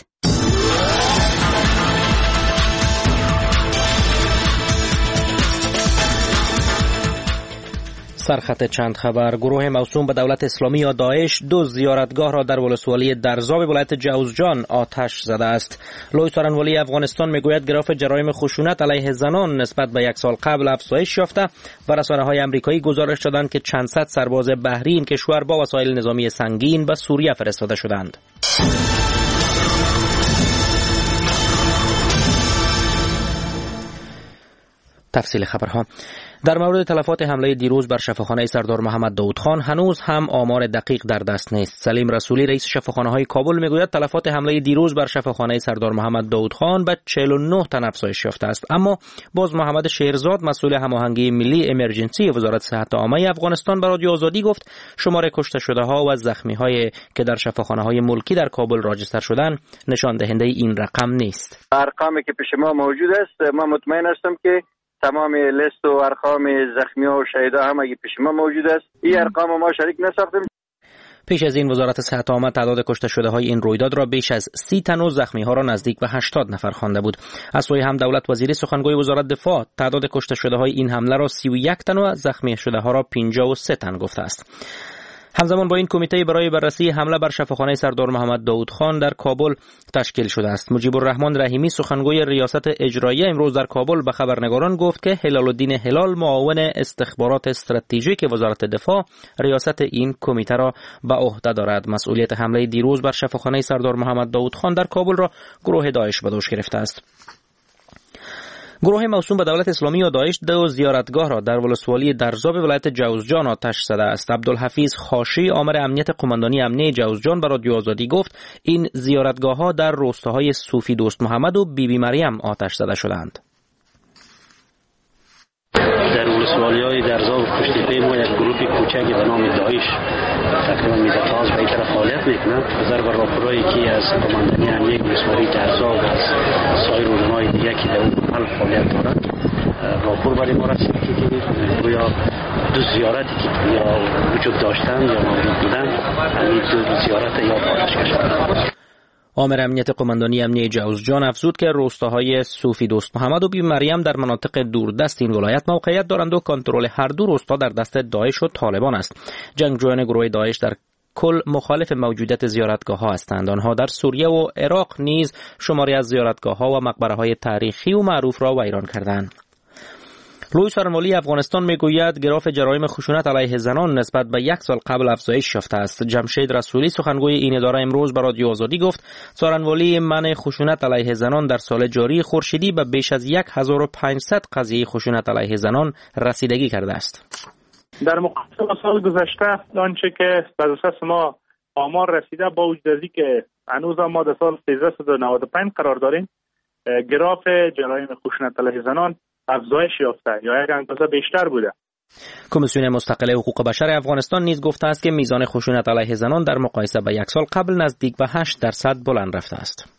سرخط چند خبر. گروه موسوم به دولت اسلامی یا داعش 2 زیارتگاه را در ولسوالی درزاب ولایت جوزجان آتش زده است. لوی سخنگوی افغانستان میگوید گراف جرایم خشونت علیه زنان نسبت به 1 سال قبل افزایش یافته و رسانه‌های آمریکایی گزارش دادند که چند صد سرباز بحری این کشور با وسایل نظامی سنگین به سوریه فرستاده شدند. تفصیل خبرها. در مورد تلفات حمله دیروز بر شفاخانه سردار محمد داود خان هنوز هم آمار دقیق در دست نیست. سلیم رسولی رئیس شفاخانه‌های کابل میگوید تلفات حمله دیروز بر شفاخانه سردار محمد داود خان به 49 تن افزایش یافته است. اما باز محمد شیرزاد مسئول هماهنگی ملی امرجنسی وزارت صحت عامه افغانستان به رادیو آزادی گفت شمار کشته شده ها و زخمی هایی که در شفاخانه‌های ملکی در کابل راجستر شدند نشان دهنده این رقم نیست. ارقامی که پیش ما موجود است ما مطمئن هستم که تمام لیست و ارقام زخمی و شهدا هم اگه پیش ما موجود است. این ارقام ما شریک نساختیم. پیش از این وزارت صحت عامه تعداد کشته شده های این رویداد را بیش از 30 تن و زخمی ها را نزدیک به 80 نفر خوانده بود. از سوی هم دولت وزیر سخنگوی وزارت دفاع تعداد کشته شده های این حمله را 31 تن و زخمی شده ها را 53 تن گفته است. همزمان با این کمیته برای بررسی حمله بر شفاخانه سردار محمد داود خان در کابل تشکیل شده است. مجیب الرحمن رحیمی سخنگوی ریاست اجراییه امروز در کابل به خبرنگاران گفت که هلال الدین هلال معاون استخبارات استراتژیک وزارت دفاع ریاست این کمیته را به عهده دارد. مسئولیت حمله دیروز بر شفاخانه سردار محمد داود خان در کابل را گروه داعش به دوش گرفته است. گروه موسوم به دولت اسلامی یا داعش 2 زیارتگاه را در ولسوالی درزاب ولایت جوزجان آتش زده است. عبدالحفیظ خاشی آمر امنیت قماندانی امنیه جوزجان به رادیو آزادی گفت این زیارتگاه‌ها در روستاهای صوفی دوست محمد و بیبی مریم آتش زده شدند. در ولسوالی‌های درزاب و پشتیپه ما یک گروه کوچکی به نام داعش تقریبا میدتاز به این طرف فعالیت میکنند. نظر بر راپورایی که از قماندانی امنیه ولسوالی درزاب و از سایر علمای دیگه که در اون محل فعالیت دارند راپور برای ما رسید که گویا 2 زیارتی که یا وجود داشتند یا موجود بودند همین 2 زیارت یا آتش کشیدند. آمر امنیت قماندانی امنیه جوزجان افزود که روستاهای صوفی دوست محمد و بیبی مریم در مناطق دوردست این ولایت موقعیت دارند و کنترل هر دو روستا در دست داعش و طالبان است. جنگجویان گروه داعش در کل مخالف موجودیت زیارتگاه‌ها هستند. آنها در سوریه و عراق نیز شماری از زیارتگاه‌ها و مقبره‌های تاریخی و معروف را ویران کردند. لوی سخنگوی افغانستان میگوید گراف جرایم خشونت علیه زنان نسبت به 1 سال قبل افزایش یافته است. جمشید رسولی سخنگوی این اداره امروز به رادیو آزادی گفت سخنگوی منع خشونت علیه زنان در سال جاری خورشیدی به بیش از 1500 قضیه خشونت علیه زنان رسیدگی کرده است. در مقایسه با سال گذشته آنچه که بر اساس ما آمار رسیده با وجود از که هنوز ما در سال 1395 قرار داریم، گراف جرایم خشونت علیه زنان افزایش یافته یا یک اندازه بیشتر بوده. کمیسیون مستقل حقوق بشر افغانستان نیز گفته است که میزان خشونت علیه زنان در مقایسه با یک سال قبل نزدیک به 8% بلند رفته است.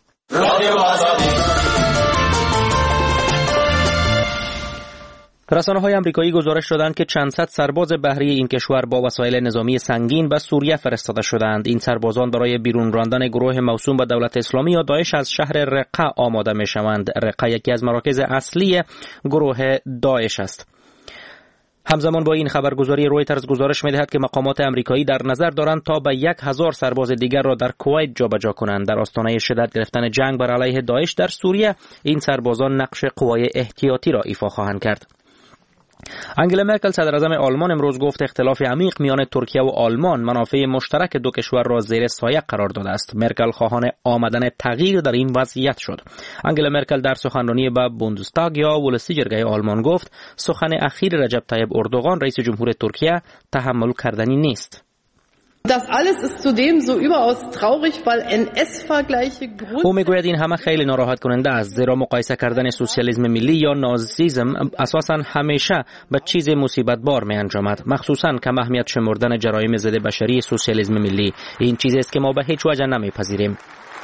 رسانه‌های آمریکایی گزارش دادند که چند صد سرباز بحری این کشور با وسایل نظامی سنگین به سوریه فرستاده شدند. این سربازان برای بیرون راندن گروه موسوم به دولت اسلامی یا داعش از شهر رقه آماده می‌شوند. رقه یکی از مراکز اصلی گروه داعش است. همزمان با این خبرگزاری رویترز گزارش می‌دهد که مقامات آمریکایی در نظر دارند تا به 1000 سرباز دیگر را در کویت جابجا کنند. در آستانه شدت گرفتن جنگ بر علیه داعش در سوریه، این سربازان نقش قوای احتیاطی را ایفا خواهند کرد. انگلا مرکل صدراعظم آلمان امروز گفت اختلاف عمیق میان ترکیه و آلمان منافع مشترک دو کشور را زیر سایه قرار داده است. مرکل خواهان آمدن تغییر در این وضعیت شد. انگلا مرکل در سخنرانی به بوندستاگ یا ولسی جرگه آلمان گفت سخن اخیر رجب طیب اردوغان رئیس جمهور ترکیه تحمل کردنی نیست. Das alles ist zudem so überaus traurig, weil NS-Vergleiche او میگوید این همه خیلی ناراحت کننده است، زیرا مقایسه کردن سوسیالیسم ملی یا نازیسم اساساً همیشه به چیز مصیبت بار می انجامد، مخصوصاً کم اهمیت شمردن جرایم ضد بشری سوسیالیسم ملی. این چیزی است که ما به هیچ وجه نمیپذیریم.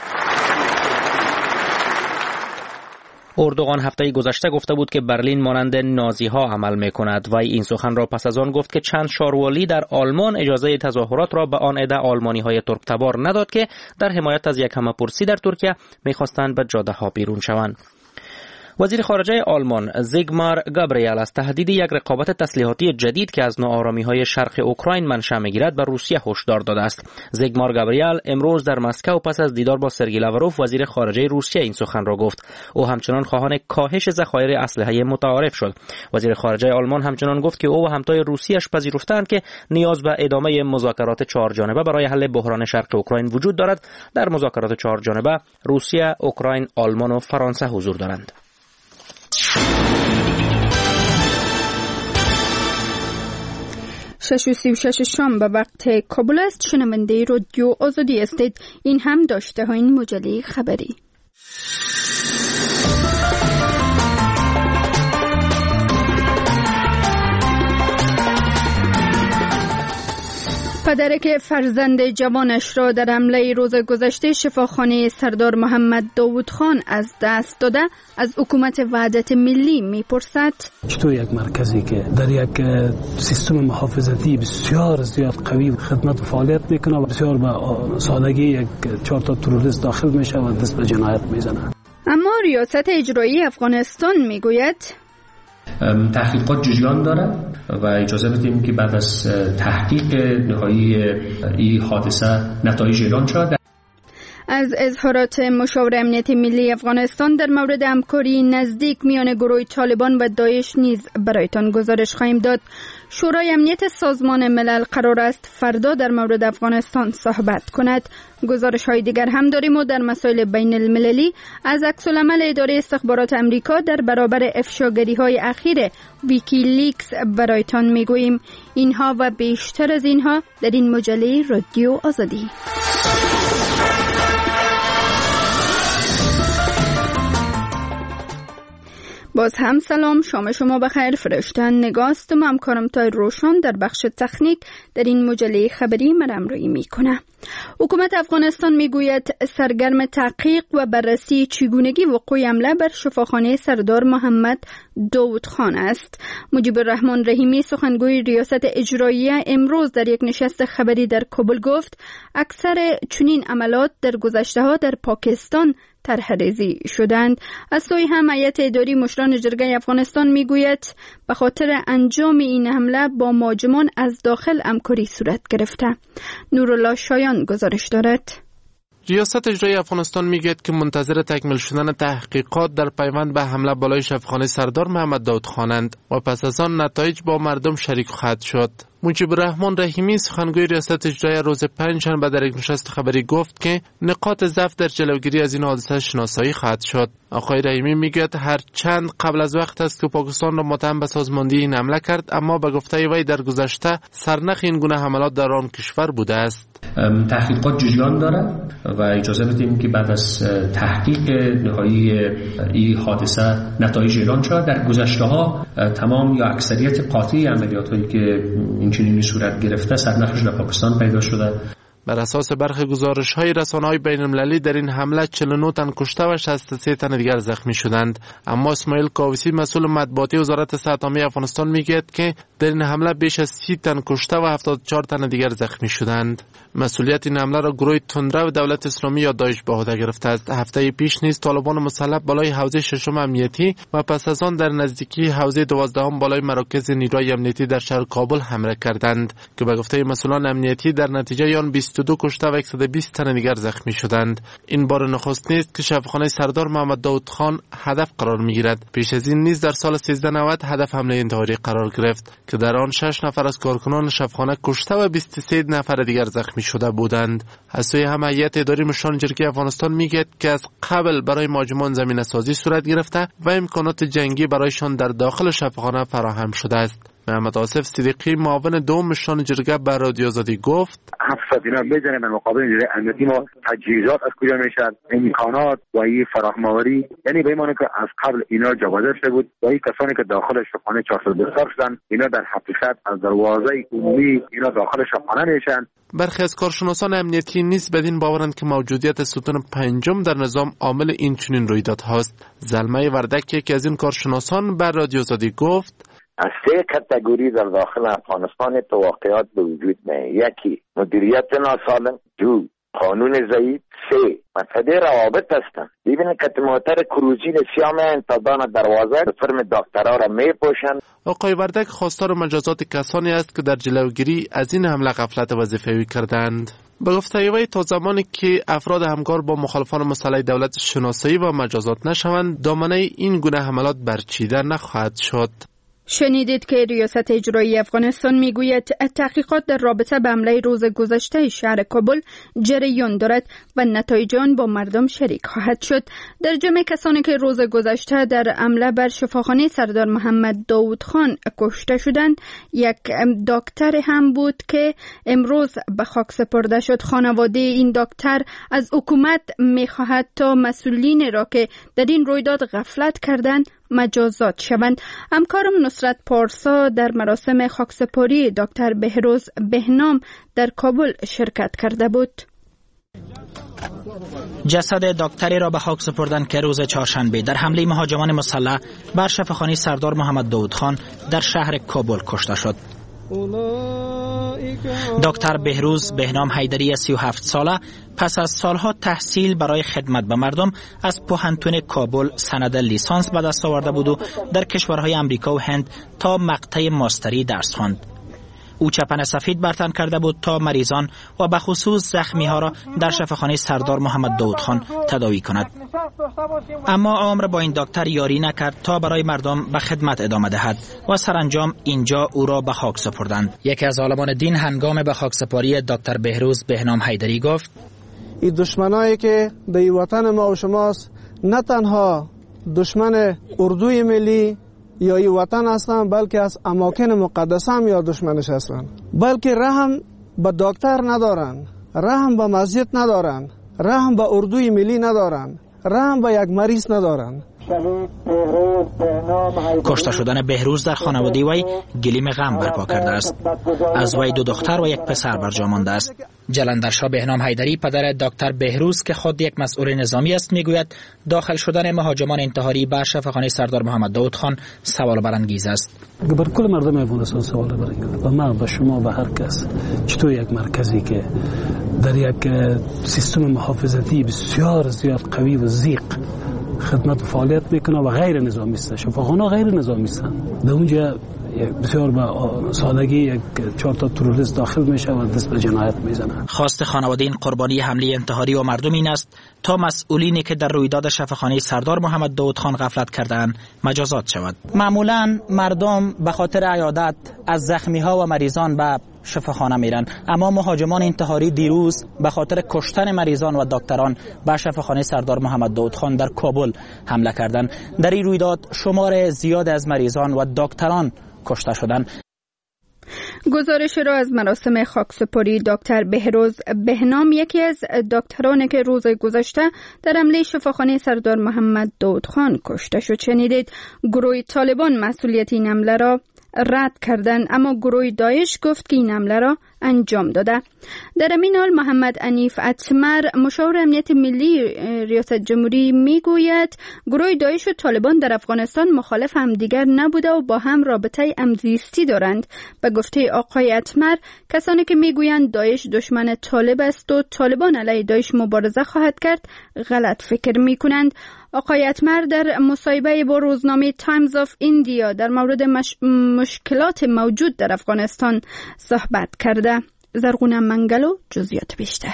اردوغان هفته گذشته گفته بود که برلین مانند نازی ها عمل می کند و این سخن را پس از آن گفت که چند شاروالی در آلمان اجازه تظاهرات را به آن عده آلمانی های ترک تبار نداد که در حمایت از یک همه‌پرسی در ترکیه می خواستند به جاده ها بیرون شوند. وزیر خارجه آلمان زیگمار گابریل از تهدید یک رقابت تسلیحاتی جدید که از ناآرامی‌های شرق اوکراین منشأ می‌گیرد به روسیه هشدار داده است. زیگمار گابریل امروز در مسکو پس از دیدار با سرگئی لاوروف وزیر خارجه روسیه این سخن را گفت. او همچنان خواهان کاهش ذخایر اسلحه متعارف شد. وزیر خارجه آلمان همچنان گفت که او و همتای روسیه‌اش پذیرفتند که نیاز به ادامه مذاکرات چهارجانبه برای حل بحران شرق اوکراین وجود دارد. در مذاکرات چهارجانبه روسیه، اوکراین، آلمان و فرانسه حضور دارند. 6:36 شام به وقت کابل است. شنونده رادیو آزادی هستید. این هم داشته ها این مجله خبری. پدرک فرزند جوانش را در حمله روز گذشته شفاخانه سردار محمد داوود خان از دست داده از حکومت وحدت ملی میپرسد چطور یک مرکزی که در یک سیستم محافظتی بسیار زیاد قوی خدمت و فعالیت میکنه و بسیار به سادگی یک 4 تا تروریست داخل میشه و دست به جنایت میزنه. اما ریاست اجرایی افغانستان میگوید تحقیقات جریان دارد و اجازه بدیم که بعد از تحقیق نهایی این حادثه نتایج اعلام شود. از اظهارات مشاور امنیت ملی افغانستان در مورد همکاری نزدیک میان گروه طالبان و داعش نیز برایتان گزارش خواهیم داد. شورای امنیت سازمان ملل قرار است فردا در مورد افغانستان صحبت کند. گزارش های دیگر هم داریم و در مسائل بین المللی از عکس‌العمل اداره استخبارات امریکا در برابر افشاگری های اخیر ویکیلیکس برایتان میگوییم. اینها و بیشتر از اینها در این مجله رادیو آزادی. باز هم سلام، شام شما بخیر. فرشتن نگاست و همکارم تای روشن در بخش تکنیک در این مجله خبری مرامرایی میکنه. حکومت افغانستان میگوید سرگرم تحقیق و بررسی چگونگی وقوع حمله بر شفاخانه سردار محمد داوود خان است. مجیب الرحمن رحیمی سخنگوی ریاست اجراییه امروز در یک نشست خبری در کابل گفت اکثر چنین عملات در گذشته‌ها در پاکستان طرح‌ریزی شدند. از سوی هم هیئت اداری مشران جرگه افغانستان میگوید به خاطر انجام این حمله با مهاجمان از داخل همکاری صورت گرفته. نورالله شایان گزارش دارد. ریاست اجرایی افغانستان میگوید که منتظر تکمیل شدن تحقیقات در پیوند به حمله بالای شفاخانه سردار محمد داوود خانند و پس از آن نتایج با مردم شریک خواهد شد. مجیب الرحمن رحیمی سخنگوی ریاست اجرایی روز پنجشنبه در یک نشست خبری گفت که نقاط ضعف در جلوگیری از این حادثه شناسایی خواهد شد. آقای رحیمی میگوید هر چند قبل از وقت است که پاکستان را متهم به سازماندهی این حمله کرد، اما به گفته وی در گذشته سرنخ این گونه حملات در آن کشور بوده است. تحقیقات جریان دارد و اجازه بدیم که بعد از تحقیق نهایی این حادثه نتایج اعلام شود. در گذشته ها تمام یا اکثریت قاطعی عملیات هایی که این چنینی صورت گرفته سرنخش در پاکستان پیدا شده. بر اساس برخی گزارش‌های رسانه‌های بین‌المللی در این حمله 49 تن کشته و 63 تن دیگر زخمی شدند، اما اسماعیل کاوسی مسئول مطبوعاتی وزارت صحت عامه افغانستان میگوید که در این حمله بیش از 30 تن کشته و 74 تن دیگر زخمی شدند. مسئولیت این حمله را گروه تندرو دولت اسلامی یا داعش به عهده گرفته است. هفته پیش نیز طالبان مسلح بالای حوزه ششم امنیتی و پس از آن در نزدیکی حوزه 12 بالای مراکز نیروی امنیتی در شهر کابل حمله کردند که به گفته مسئولان امنیتی در نتیجه آن 22 کشته و 120 تن دیگر زخمی شدند. این بار نخست نیست که شفاخانه سردار محمد داود خان هدف قرار میگیرد. پیش از این نیز در سال 1390 هدف حمله انتحاری قرار گرفت که در آن 6 نفر از کارکنان شفاخانه کشته و 23 نفر دیگر زخمی شده بودند. از سوی هم هیئت اداری مشران جرگه افغانستان میگوید که از قبل برای مهاجمان زمینه سازی صورت گرفته و امکانات جنگی برایشان در داخل شفاخانه فراهم شده است. محمد آصف صدیقی معاون دوم مشران جرگه بر رادیو آزادی گفت 700 دینا میزنه در مقابل نیروی امنیتی ما تجهیزات از کجا میشد، امکانات و این فراهم‌آوری، یعنی به معنی که از قبل اینا جواز شده بود و این کسانی که داخل شفاخانه 400 بسار شدن اینا در حقیقت از دروازه عمومی اینا داخل شفاخانه میشن. برخی از کارشناسان امنیتی نیز بدین باورند که موجودیت ستون پنجم در نظام عامل این چنین رویدادهاست. زلمه وردک که از این کارشناسان بر رادیو آزادی گفت از 3 کاتگوری در داخل افغانستان واقعات به وجود میاد. یکی مدیریت ناسالم، 2 قانون ضعیف، 3 مسئله روابط هستند. ببینید که موتر کروزی سیام انتظار دروازه فرم دکترها را میپوشند. آقای وردک خواستار مجازات کسانی است که در جلوگیری از این حمله غفلت وظیفه‌ای کردند. به گفته وی تا زمانی که افراد همکار با مخالفان مسلح دولت شناسایی و مجازات نشوند، دامنه این گونه حملات برچیده نخواهد شد. شنیدید که ریاست اجرایی افغانستان میگوید تحقیقات در رابطه به حمله روز گذشته شهر کابل جریان دارد و نتایج آن با مردم شریک خواهد شد. در جمع کسانی که روز گذشته در حمله بر شفاخانه سردار محمد داود خان کشته شدند، یک دکتر هم بود که امروز به خاک سپرده شد. خانواده این دکتر از حکومت میخواهد تا مسئولین را که در این رویداد غفلت کردند مجازات شوند. همکارم نصرت پارسا در مراسم خاکسپاری دکتر بهروز بهنام در کابل شرکت کرده بود. جسد دکتری را به خاک سپردند که روز چهارشنبه در حمله مهاجمان مسلح بر شفاخانه سردار محمد داود خان در شهر کابل کشته شد. دکتر بهروز بهنام حیدری 37 ساله پس از سالها تحصیل برای خدمت به مردم از پوهنتون کابل سند لیسانس به دست آورده بود و در کشورهای امریکا و هند تا مقطع ماستری درس خواند. او چپن سفید بر تن کرده بود تا مریضان و به خصوص زخمی ها را در شفاخانه سردار محمد داود خان تداوی کند. اما عمر با این دکتر یاری نکرد تا برای مردم به خدمت ادامه دهد و سرانجام اینجا او را به خاک سپردند. یکی از عالمان دین هنگام به خاک سپاری دکتر بهروز بهنام حیدری گفت: این دشمنایی که در وطن ما و شماست نه تنها دشمن اردوی ملی یا این وطن هستن، بلکه از اماکن مقدس هم یا دشمنش هستن، بلکه رحم به دکتر ندارن، رحم به مسجد ندارن، رحم به اردوی ملی ندارن، رحم به یک مریض ندارن. کشته شدن بهروز در خانواده وی گلیم غم برپا کرده است. از وی 2 دختر و 1 پسر بر جا مانده است. جلندرشاه بهنام حیدری پدر دکتر بهروز که خود یک مسئول نظامی است میگوید داخل شدن مهاجمان انتحاری بر شفاخانه سردار محمد داود خان سوال برانگیز است. بر کل مردم افغانستان سوال برانگیز و ما به شما و هر کس چطور یک مرکزی که در یک سیستم محافظتی بسیار زیاد قوی و زیق خدمت و فعالیت میکنه و غیر نظامی است. شفاخانه غیر نظامی است. در اونجا بسیار با سادگی یک 4 تا تروریست داخل میشه و دست به جنایت میزنه. خواست خانواده این قربانی حمله انتحاری و مردم این است تا مسئولینی که در رویداد شفاخانه سردار محمد داود خان غفلت کردند مجازات شود. معمولا مردم به خاطر عیادت از زخمی ها و مریضان به شفاخانه میرن، اما مهاجمان انتحاری دیروز به خاطر کشتن مریضان و دکتران به شفاخانه سردار محمد داود خان در کابل حمله کردند. در این رویداد شمار زیاد از مریضان و دکتران کشته شدند. گزارش را از مراسم خاکسپاری دکتر بهروز بهنام، یکی از دکترانی که روز گذشته در حمله شفاخانه سردار محمد داود خان کشته شد شنیدید. گروه طالبان مسئولیت این حمله را رد کردند، اما گروه داعش گفت که این حمله را انجام داده. در همین حال محمد حنیف اتمر، مشاور امنیت ملی ریاست جمهوری، میگوید گروه داعش و طالبان در افغانستان مخالف همدیگر نبوده و با هم رابطه همزیستی دارند. به گفته آقای اتمر، کسانی که میگویند داعش دشمن طالب است و طالبان علیه داعش مبارزه خواهد کرد غلط فکر میکنند. آقای اتمر در مصاحبه با روزنامه تایمز آف ایندیا در مورد مشکلات موجود در افغانستان صحبت کرده. زرغونه منگلو جزئیات بیشتر.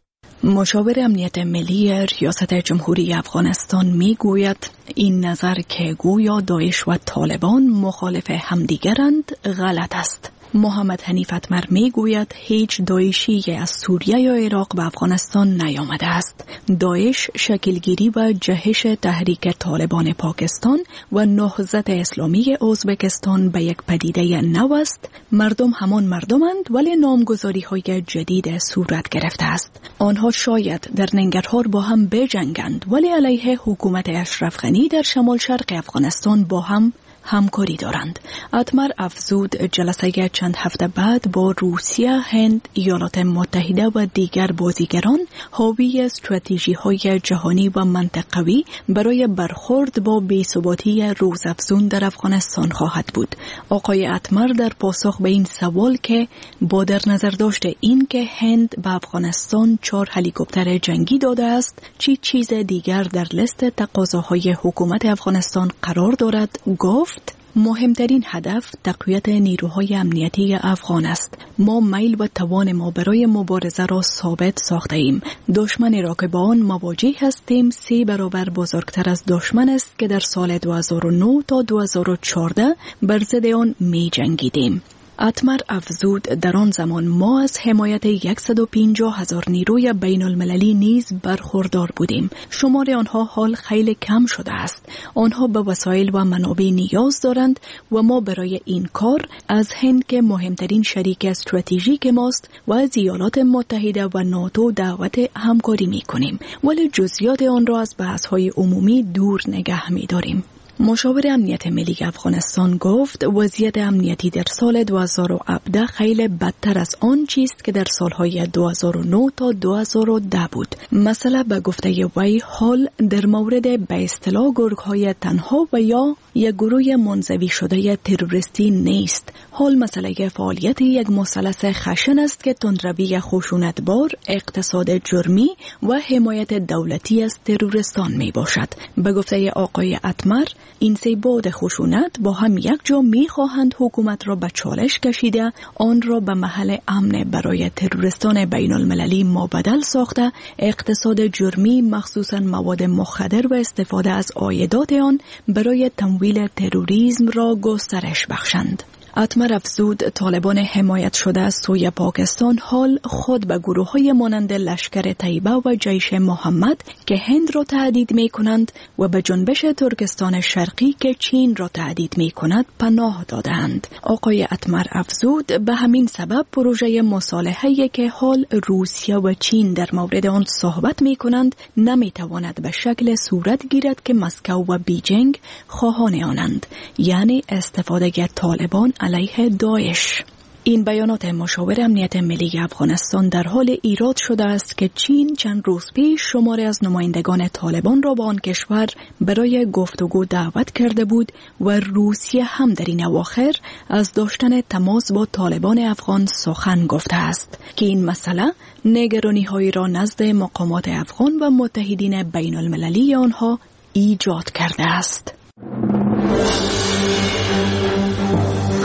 مشاور امنیت ملی ریاست جمهوری افغانستان میگوید این نظر که گویا داعش و طالبان مخالف همدیگرند غلط است. محمد حنیف اتمر میگوید هیچ داعشی از سوریه یا عراق به افغانستان نیامده است. داعش شکلگیری و جهش تحریک طالبان پاکستان و نهضت اسلامی ازبکستان به یک پدیده نو است. مردم همان مردمند، ولی نامگذاری های جدید صورت گرفته است. آنها شاید در ننگرهار با هم بجنگند، ولی علیه حکومت اشرف غنی در شمال شرق افغانستان با هم همکاری دارند. اتمر افزود جلسه چند هفته بعد با روسیه، هند، ایالات متحده و دیگر بازیگران حاوی استراتژی‌های جهانی و منطقوی برای برخورد با بی‌ثباتی روزافزون در افغانستان خواهد بود. آقای اتمر در پاسخ به این سوال که با در نظر داشته این که هند به افغانستان 4 هلیکوپتر جنگی داده است، چیز دیگر در لیست تقاضاهای حکومت افغانستان قرار دارد، گفت مهمترین هدف تقویت نیروهای امنیتی افغان است. ما میل و توان ما برای مبارزه را ثابت ساخته ایم. دشمن را که با آن مواجه هستیم 3 برابر بزرگتر از دشمن است که در سال 2009 تا 2014 بر ضد آن می جنگیدیم. اتمر افزود در آن زمان ما از حمایت 150,000 نیروی بین المللی نیز برخوردار بودیم. شمار آنها حال خیلی کم شده است. آنها به وسایل و منابع نیاز دارند و ما برای این کار از هند که مهمترین شریک استراتژیک ماست و از ایالات متحده و ناتو دعوت همکاری می کنیم، ولی جزئیات آن را از بحث‌های عمومی دور نگه می داریم. مشاور امنیت ملی افغانستان گفت وضعیت امنیتی در سال 2017 خیلی بدتر از آن چیست که در سالهای 2009 تا 2010 بود. مثلا به گفته وی حال در مورد به اصطلاح گروه‌های تنها و یا یک گروه منزوی شده تروریستی نیست. حال مسئله فعالیت یک مثلث خشن است که تندروی خشونتبار، اقتصاد جرمی و حمایت دولتی از تروریستان می باشد. به گفته آقای اتمر این 3 بعد خشونت با هم یک جا می خواهند حکومت را به چالش کشیده، آن را به محل امن برای تروریستان بین المللی مبدل ساخته، اقتصاد جرمی مخصوصا مواد مخدر و استفاده از عایدات آن برای تمویل تروریسم را گسترش بخشند. اتمر افزود طالبان حمایت شده از سوی پاکستان حال خود به گروه‌های مانند لشکر طیبه و جیش محمد که هند را تهدید می‌کنند و به جنبش ترکستان شرقی که چین را تهدید می‌کند پناه دادند. آقای اتمر افزود به همین سبب پروژه مصالحه‌ای که حال روسیه و چین در مورد آن صحبت می‌کنند نمی‌تواند به شکل صورت گیرد که مسکو و بیجینگ خواهان آنند، یعنی استفاده طالبان علیه داعش. این بیانات مشاور امنیت ملی افغانستان در حال ایراد شده است که چین چند روز پیش شماری از نمایندگان طالبان را به آن کشور برای گفتگو دعوت کرده بود و روسیه هم در این اواخر از داشتن تماس با طالبان افغان سخن گفته است که این مسئله نگرانی‌هایی را نزد مقامات افغان و متحدین بین المللی آنها ایجاد کرده است.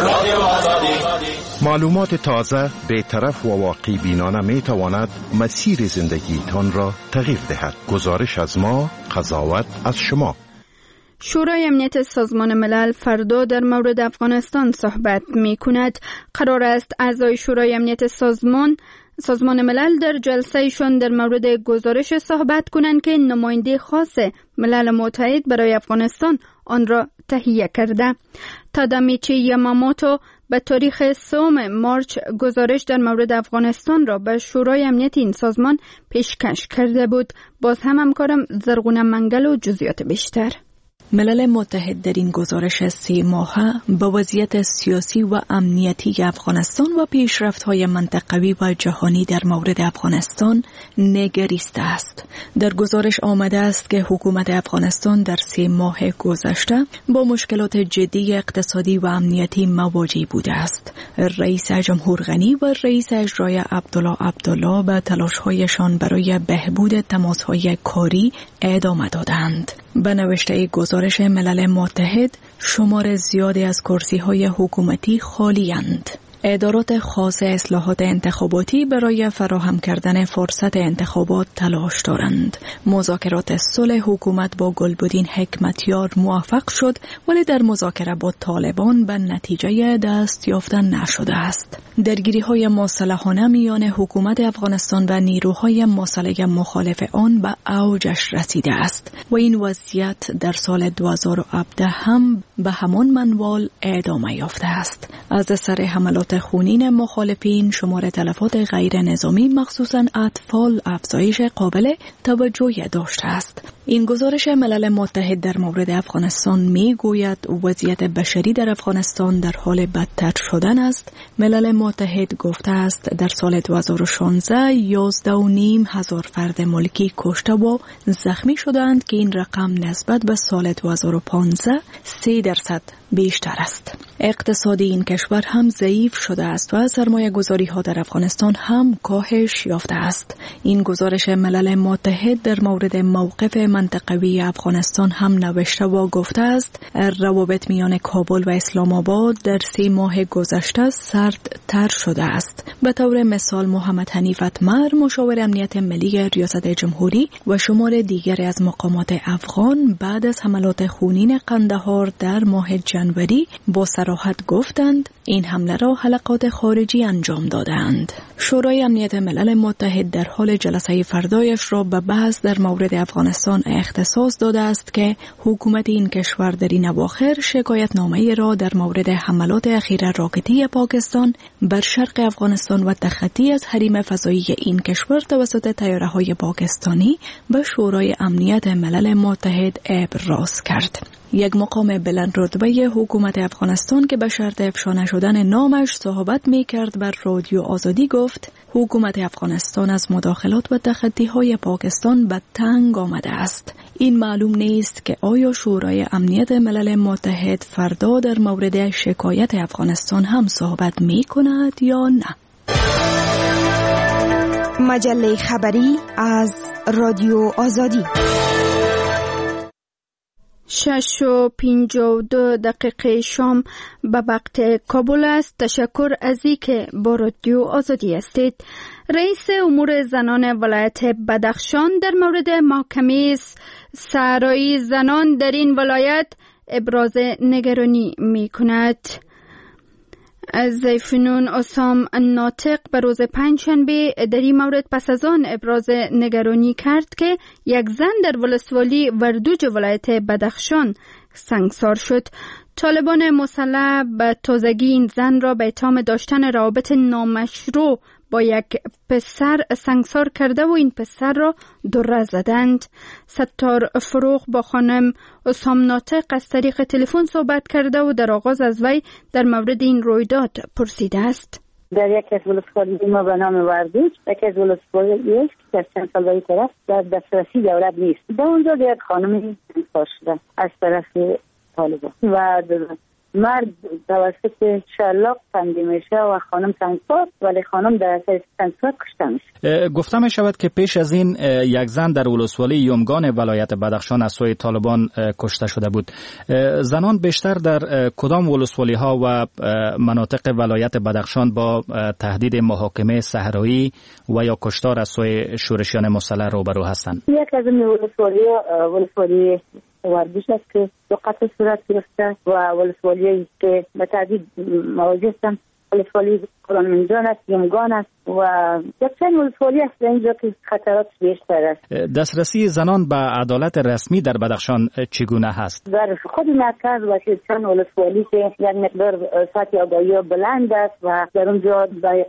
معلومات تازه، بی‌طرف و واقع بینانه می تواند مسیر زندگیتان را تغییر دهد. گزارش از ما، قضاوت از شما. شورای امنیت سازمان ملل فردا در مورد افغانستان صحبت می کند. قرار است اعضای شورای امنیت سازمان ملل در جلسه‌شان در مورد گزارش صحبت کنند که نماینده خاص ملل متحد برای افغانستان آن را تهیه کرده. تادامیچی یاماموتو به تاریخ 3 مارچ گزارش در مورد افغانستان را به شورای امنیت این سازمان پیشکش کرده بود. باز هم همکارم زرغونه منگل و جزئیات بیشتر. ملل متحد در این گزارش 3 ماهه به وضعیت سیاسی و امنیتی افغانستان و پیشرفت‌های منطقوی و جهانی در مورد افغانستان نگریسته است. در گزارش آمده است که حکومت افغانستان در 3 ماه گذشته با مشکلات جدی اقتصادی و امنیتی مواجه بوده است. رئیس جمهور غنی و رئیس اجرایی عبدالله به تلاش‌هایشان برای بهبود تماس‌های کاری ادامه دادند. به نوشته گزارش ملل متحد، شمار زیادی از کرسی‌های حکومتی خالی‌اند. ادارات خاص اصلاحات انتخاباتی برای فراهم کردن فرصت انتخابات تلاش دارند. مذاکرات صلح حکومت با گلبدین حکمتیار موفق شد، ولی در مذاکره با طالبان به نتیجه دست یافتن نشده است. درگیری‌های مسلحانه میان حکومت افغانستان و نیروهای مسلح مخالف آن به اوجش رسیده است و این وضعیت در سال 2017 هم به همان منوال ادامه یافته است. از اثر حملات خونین مخالفین، شمار تلفات غیر نظامی مخصوصاً اطفال افزایش قابل توجهی داشته است. این گزارش ملل متحد در مورد افغانستان می گوید وضعیت بشری در افغانستان در حال بدتر شدن است. ملل متحد گفته است در سال 2016 11,500 فرد ملکی کشته و زخمی شدند که این رقم نسبت به سال 2015 3% بیشتر است. اقتصادی این کشور هم ضعیف شده است و سرمایه گذاری ها در افغانستان هم کاهش یافته است. این گزارش ملل متحد در مورد موقف منطقوی افغانستان هم نوشته و گفته است روابط میان کابل و اسلام آباد در 3 ماه گذشته سردتر شده است. به طور مثال محمد حنیف اتمر، مشاور امنیت ملی ریاست جمهوری و شمار دیگر از مقامات افغان بعد از حملات خونین قندهار در ماه جنوری با صراحت گفتند این حمله را حلقات خارجی انجام دادند. شورای امنیت ملل متحد در حال جلسه فردایش را به بحث در مورد افغانستان اختصاص داده است که حکومت این کشور در این اواخر شکایتنامه‌ای را در مورد حملات اخیر راکتی پاکستان بر شرق افغانستان و تخطی از حریم فضایی این کشور توسط طیاره‌های پاکستانی به شورای امنیت ملل متحد ابراز کرد. یک مقام بلند رتبه حکومت افغانستان که به شرط افشا نشدن نامش صحبت می‌کرد بر رادیو آزادی گفت حکومت افغانستان از مداخلات و تخطی‌های پاکستان به تنگ آمده است. این معلوم نیست که آیا شورای امنیت ملل متحد فردا در مورد شکایت افغانستان هم صحبت می‌کند یا نه. مجله خبری از رادیو آزادی. 6:52 شام به وقت کابل است. تشکر از اینکه با رادیو آزادی هستید. رئیس امور زنان ولایت بدخشان در مورد محکمه صحرایی زنان در این ولایت ابراز نگرانی می کند. زیفنون اسام ناطق به روز پنجشنبه در این مورد پس از آن ابراز نگرانی کرد که یک زن در ولسوالی وردوج ولایت بدخشان سنگسار شد. طالبان مسلح به تازگی این زن را به اتهام داشتن روابط نامشروع با یک پسر سنگسار کرده و این پسر را دره زدند. ستار فروغ با خانم اسام ناطق از طریق تلفن صحبت کرده و در آغاز از وی در مورد این رویداد پرسیده است. در یک از ولسوالی ما به نام وردوج، یک از ولسوالی است که در چند سال طرف در دسترسی دولت نیست. در اونجا یک خانمی سنگسار شده از طرف طالبان و مرد توسط شلاق تنگی میشه و خانم سنگسار، ولی خانم در اثر سنگسار کشته میشه. گفته می شود که پیش از این یک زن در ولسوالی یومگان ولایت بدخشان از سوی طالبان کشته شده بود. زنان بیشتر در کدام ولسوالی ها و مناطق ولایت بدخشان با تهدید محاکمه صحرایی و یا کشتار از سوی شورشیان مسلح روبرو هستند؟ یک از این ولسوالی وردیش است که دو قتل صورت گرفته و ولسوالی که به تهدید مواجه هستند. ولسوالی قرآنمنجان است، یومگان است و یک چند ولسوالی است اینجا که خطرات بیشتر است. دسترسی زنان به عدالت رسمی در بدخشان چگونه هست؟ در خود مرکز و چند ولسوالی که یک مقدار سطح آگاهی بلند است و در اونجا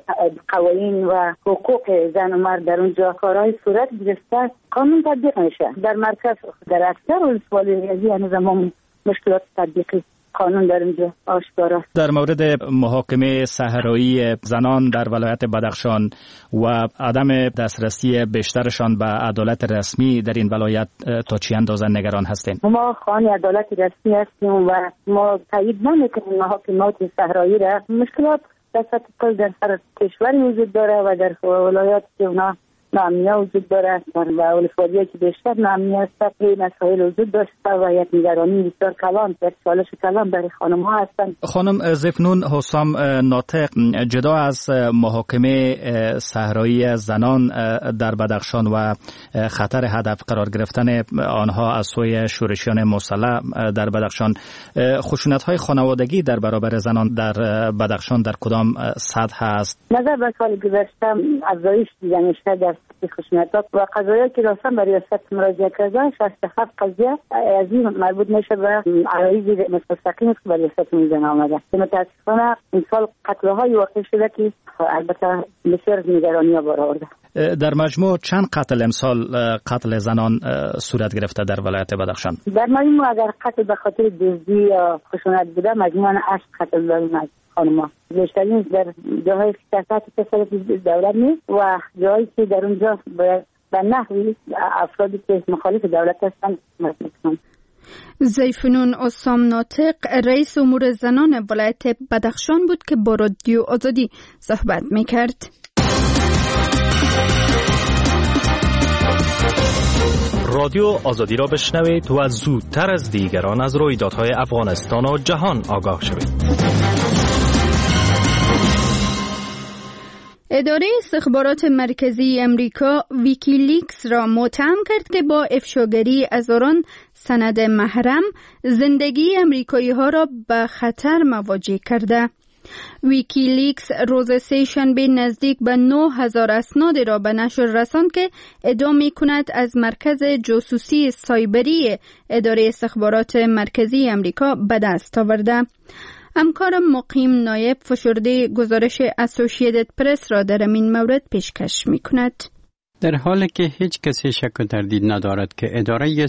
قوانین و حقوق زن و مرد در اونجا کارهای صورت گرفته، قانون تطبیق میشه. در مرکز در اکثر ولسوالی هنوز هم مشکلات تطبیقی قانون در اینجا آشکار است. در مورد محاکمه صحرایی زنان در ولایت بدخشان و عدم دسترسی بیشترشان به عدالت رسمی در این ولایت تا چه اندازه نگران هستین؟ ما خواهان عدالت رسمی هستیم و ما تایید نمی‌کنیم محاکمات صحرایی را. مشکلات در سطح کل در هر کشوری وجود داره و در ولایات که اونا ناامنیه وجود داره و ولسوالی‌ها که بیشتر ناامنیه است، این مسائل وجود داشته و یک نگرانی بسیار کلان در چالش کلان برای خانم‌ها هستند. خانم زفنون حسام ناطق، جدا از محاکمه صحرایی زنان در بدخشان و خطر هدف قرار گرفتن آنها از سوی شورشیان مسلح در بدخشان، خشونت‌های خانوادگی در برابر زنان در بدخشان در کدام سطح است؟ نظر به سال گذشته افزایش دیده میشه در خشونت‌ها و قضایایی که راستن برای ریاست مراجعه کردن 67 قضیه از این مربوط میشه به عرایض مستقیم که برای ریاست میزنه آمده. متاسفانه این سال قتل‌های واقع شده که البته بسیار نگرانی برآورده. در مجموع چند قتل امسال قتل زنان صورت گرفته در ولایت بدخشان؟ در مجموع اگر قتل به خاطر دزدی یا خشونت بوده مجموعاً 8 قتل داریم خانم‌ها. بیشترین در جاهای تحت تسلط دولت نیست و جایی که در اونجا باید به نحوی افرادی که مخالف دولت هستند مسئول کنند. زیفنون حسام ناطق رئیس امور زنان ولایت بدخشان بود که با رادیو آزادی صحبت می‌کرد. رادیو آزادی را بشنوید و زودتر از دیگران از رویدادهای افغانستان و جهان آگاه شوید. اداره استخبارات مرکزی امریکا ویکیلیکس را متهم کرد که با افشاگری از آن سند محرم زندگی امریکایی ها را به خطر مواجه کرده. ویکیلیکس روز سه‌شنبه نزدیک به 9000 اسناد را به نشر رساند که ادعا می‌کند از مرکز جاسوسی سایبری اداره استخبارات مرکزی امریکا به دست آورده. همکار مقیم نایب فشرده گزارش اسوسییتد پرس را در این مورد پیشکش می‌کند. در حالی که هیچ کسی شک و تردید ندارد که اداره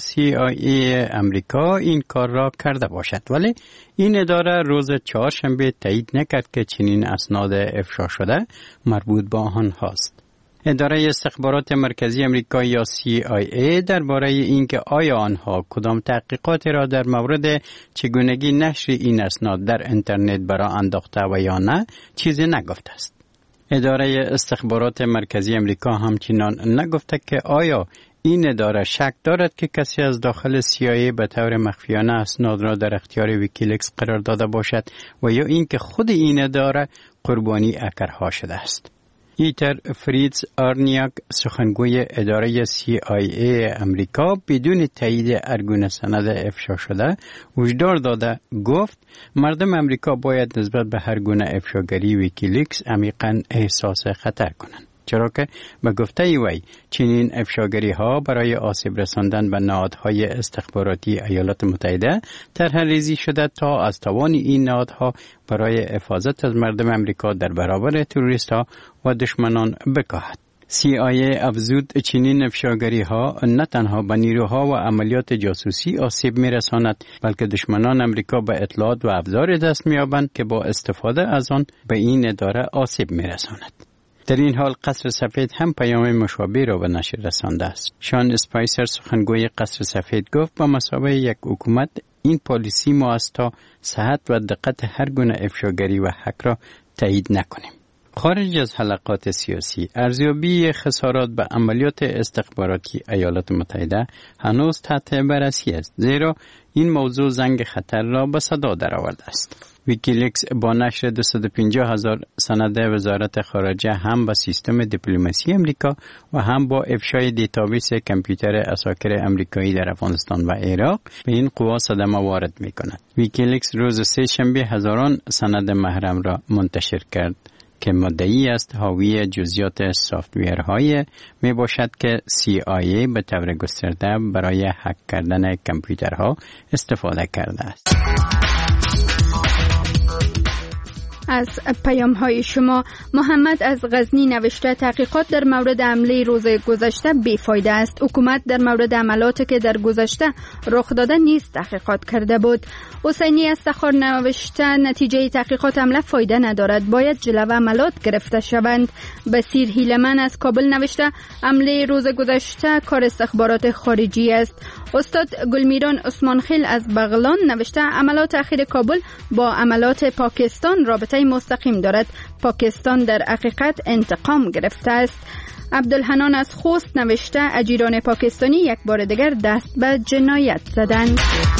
CIA امریکا این کار را کرده باشد، ولی این اداره روز چهارشنبه تایید نکرد که چنین اسناد افشا شده مربوط به آنهاست. اداره استخبارات مرکزی امریکا یا CIA درباره اینکه آیا آنها کدام تحقیقاتی را در مورد چگونگی نشر این اسناد در اینترنت برای انداخته و یا نه چیزی نگفته است. اداره استخبارات مرکزی امریکا همچنان نگفته که آیا این اداره شک دارد که کسی از داخل CIA به طور مخفیانه اسناد را در اختیار ویکیلیکس قرار داده باشد و یا اینکه خود این اداره قربانی هکرها شده است. ایتر فریتز آرنیاک سخنگوی اداره CIA امریکا بدون تایید هرگونه سند افشا شده هشدار داده گفت مردم امریکا باید نسبت به هرگونه افشاگری ویکیلیکس عمیقاً احساس خطر کنند، چرا که به گفته وی چنین افشاگری ها برای آسیب رساندن به نهادهای استخباراتی ایالات متحده طرح‌ریزی شده تا از توان این نهادها برای حفاظت از مردم امریکا در برابر تروریست ها و دشمنان بکاهد. CIA افزود چنین افشاگری ها نه تنها به نیروها و عملیات جاسوسی آسیب می رساند، بلکه دشمنان امریکا به اطلاعات و ابزار دست می یابند که با استفاده از آن به این اداره آسیب می رساند. در این حال قصر سفید هم پیام مشابه را به نشر رسانده است. شان اسپایسر سخنگوی قصر سفید گفت با مثابه یک حکومت این پالیسی ما است تا صحت و دقت هر گونه افشاگری و حق را تایید نکنیم. خارج از حلقات سیاسی، ارزیابی خسارات به عملیات استخباراتی ایالات متحده هنوز تحت بررسی است، زیرا این موضوع زنگ خطر را به صدا درآورده است. ویکیلیکس با نشر 250,000 سند وزارت خارجه هم به سیستم دیپلماسی امریکا و هم با افشای دیتابیس کامپیوتر عساکر امریکایی در افغانستان و عراق به این قوا صدمه وارد می کند. ویکیلیکس روز سه‌شنبه هزاران سند محرم را منتشر کرد که مدعی است حاوی جزئیات سافت‌ویرهای می باشد که CIA به طور گسترده برای هک کردن کامپیوترها استفاده کرده است. از پیام‌های شما محمد از غزنی نوشته تحقیقات در مورد حمله روز گذشته بیفایده است. حکومت در مورد عملاتی که در گذشته رخ داده نیست تحقیقات کرده بود. حسینی از تخار نوشته نتیجه تحقیقات حمله فایده ندارد، باید جلو عملات گرفته شوند. بصیر هیلمن از کابل نوشته حمله روز گذشته کار استخبارات خارجی است. استاد گلمیران عثمانخیل از بغلان نوشته عملات اخیر کابل با عملات پاکستان رابطه مستقیم دارد. پاکستان در حقیقت انتقام گرفته است. عبدالحنان از خوست نوشته اجیران پاکستانی یک بار دیگر دست به جنایت زدند.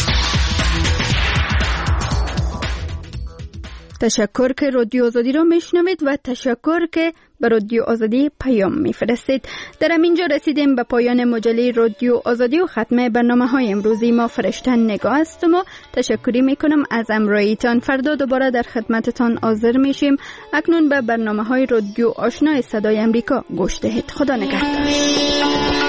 تشکر که رادیو آزادی را میشنوید و تشکر که به رادیو آزادی پیام میفرستید. در همینجا رسیدیم به پایان مجله رادیو آزادی و ختم برنامه‌های امروزی ما. فرشته نگاه هستم و تشکری میکنم از همراهیتان. فردا دوباره در خدمتتان حاضر میشیم. اکنون به برنامه‌های رادیو آشنای صدای امریکا گوش دهید. خدا نگهدار.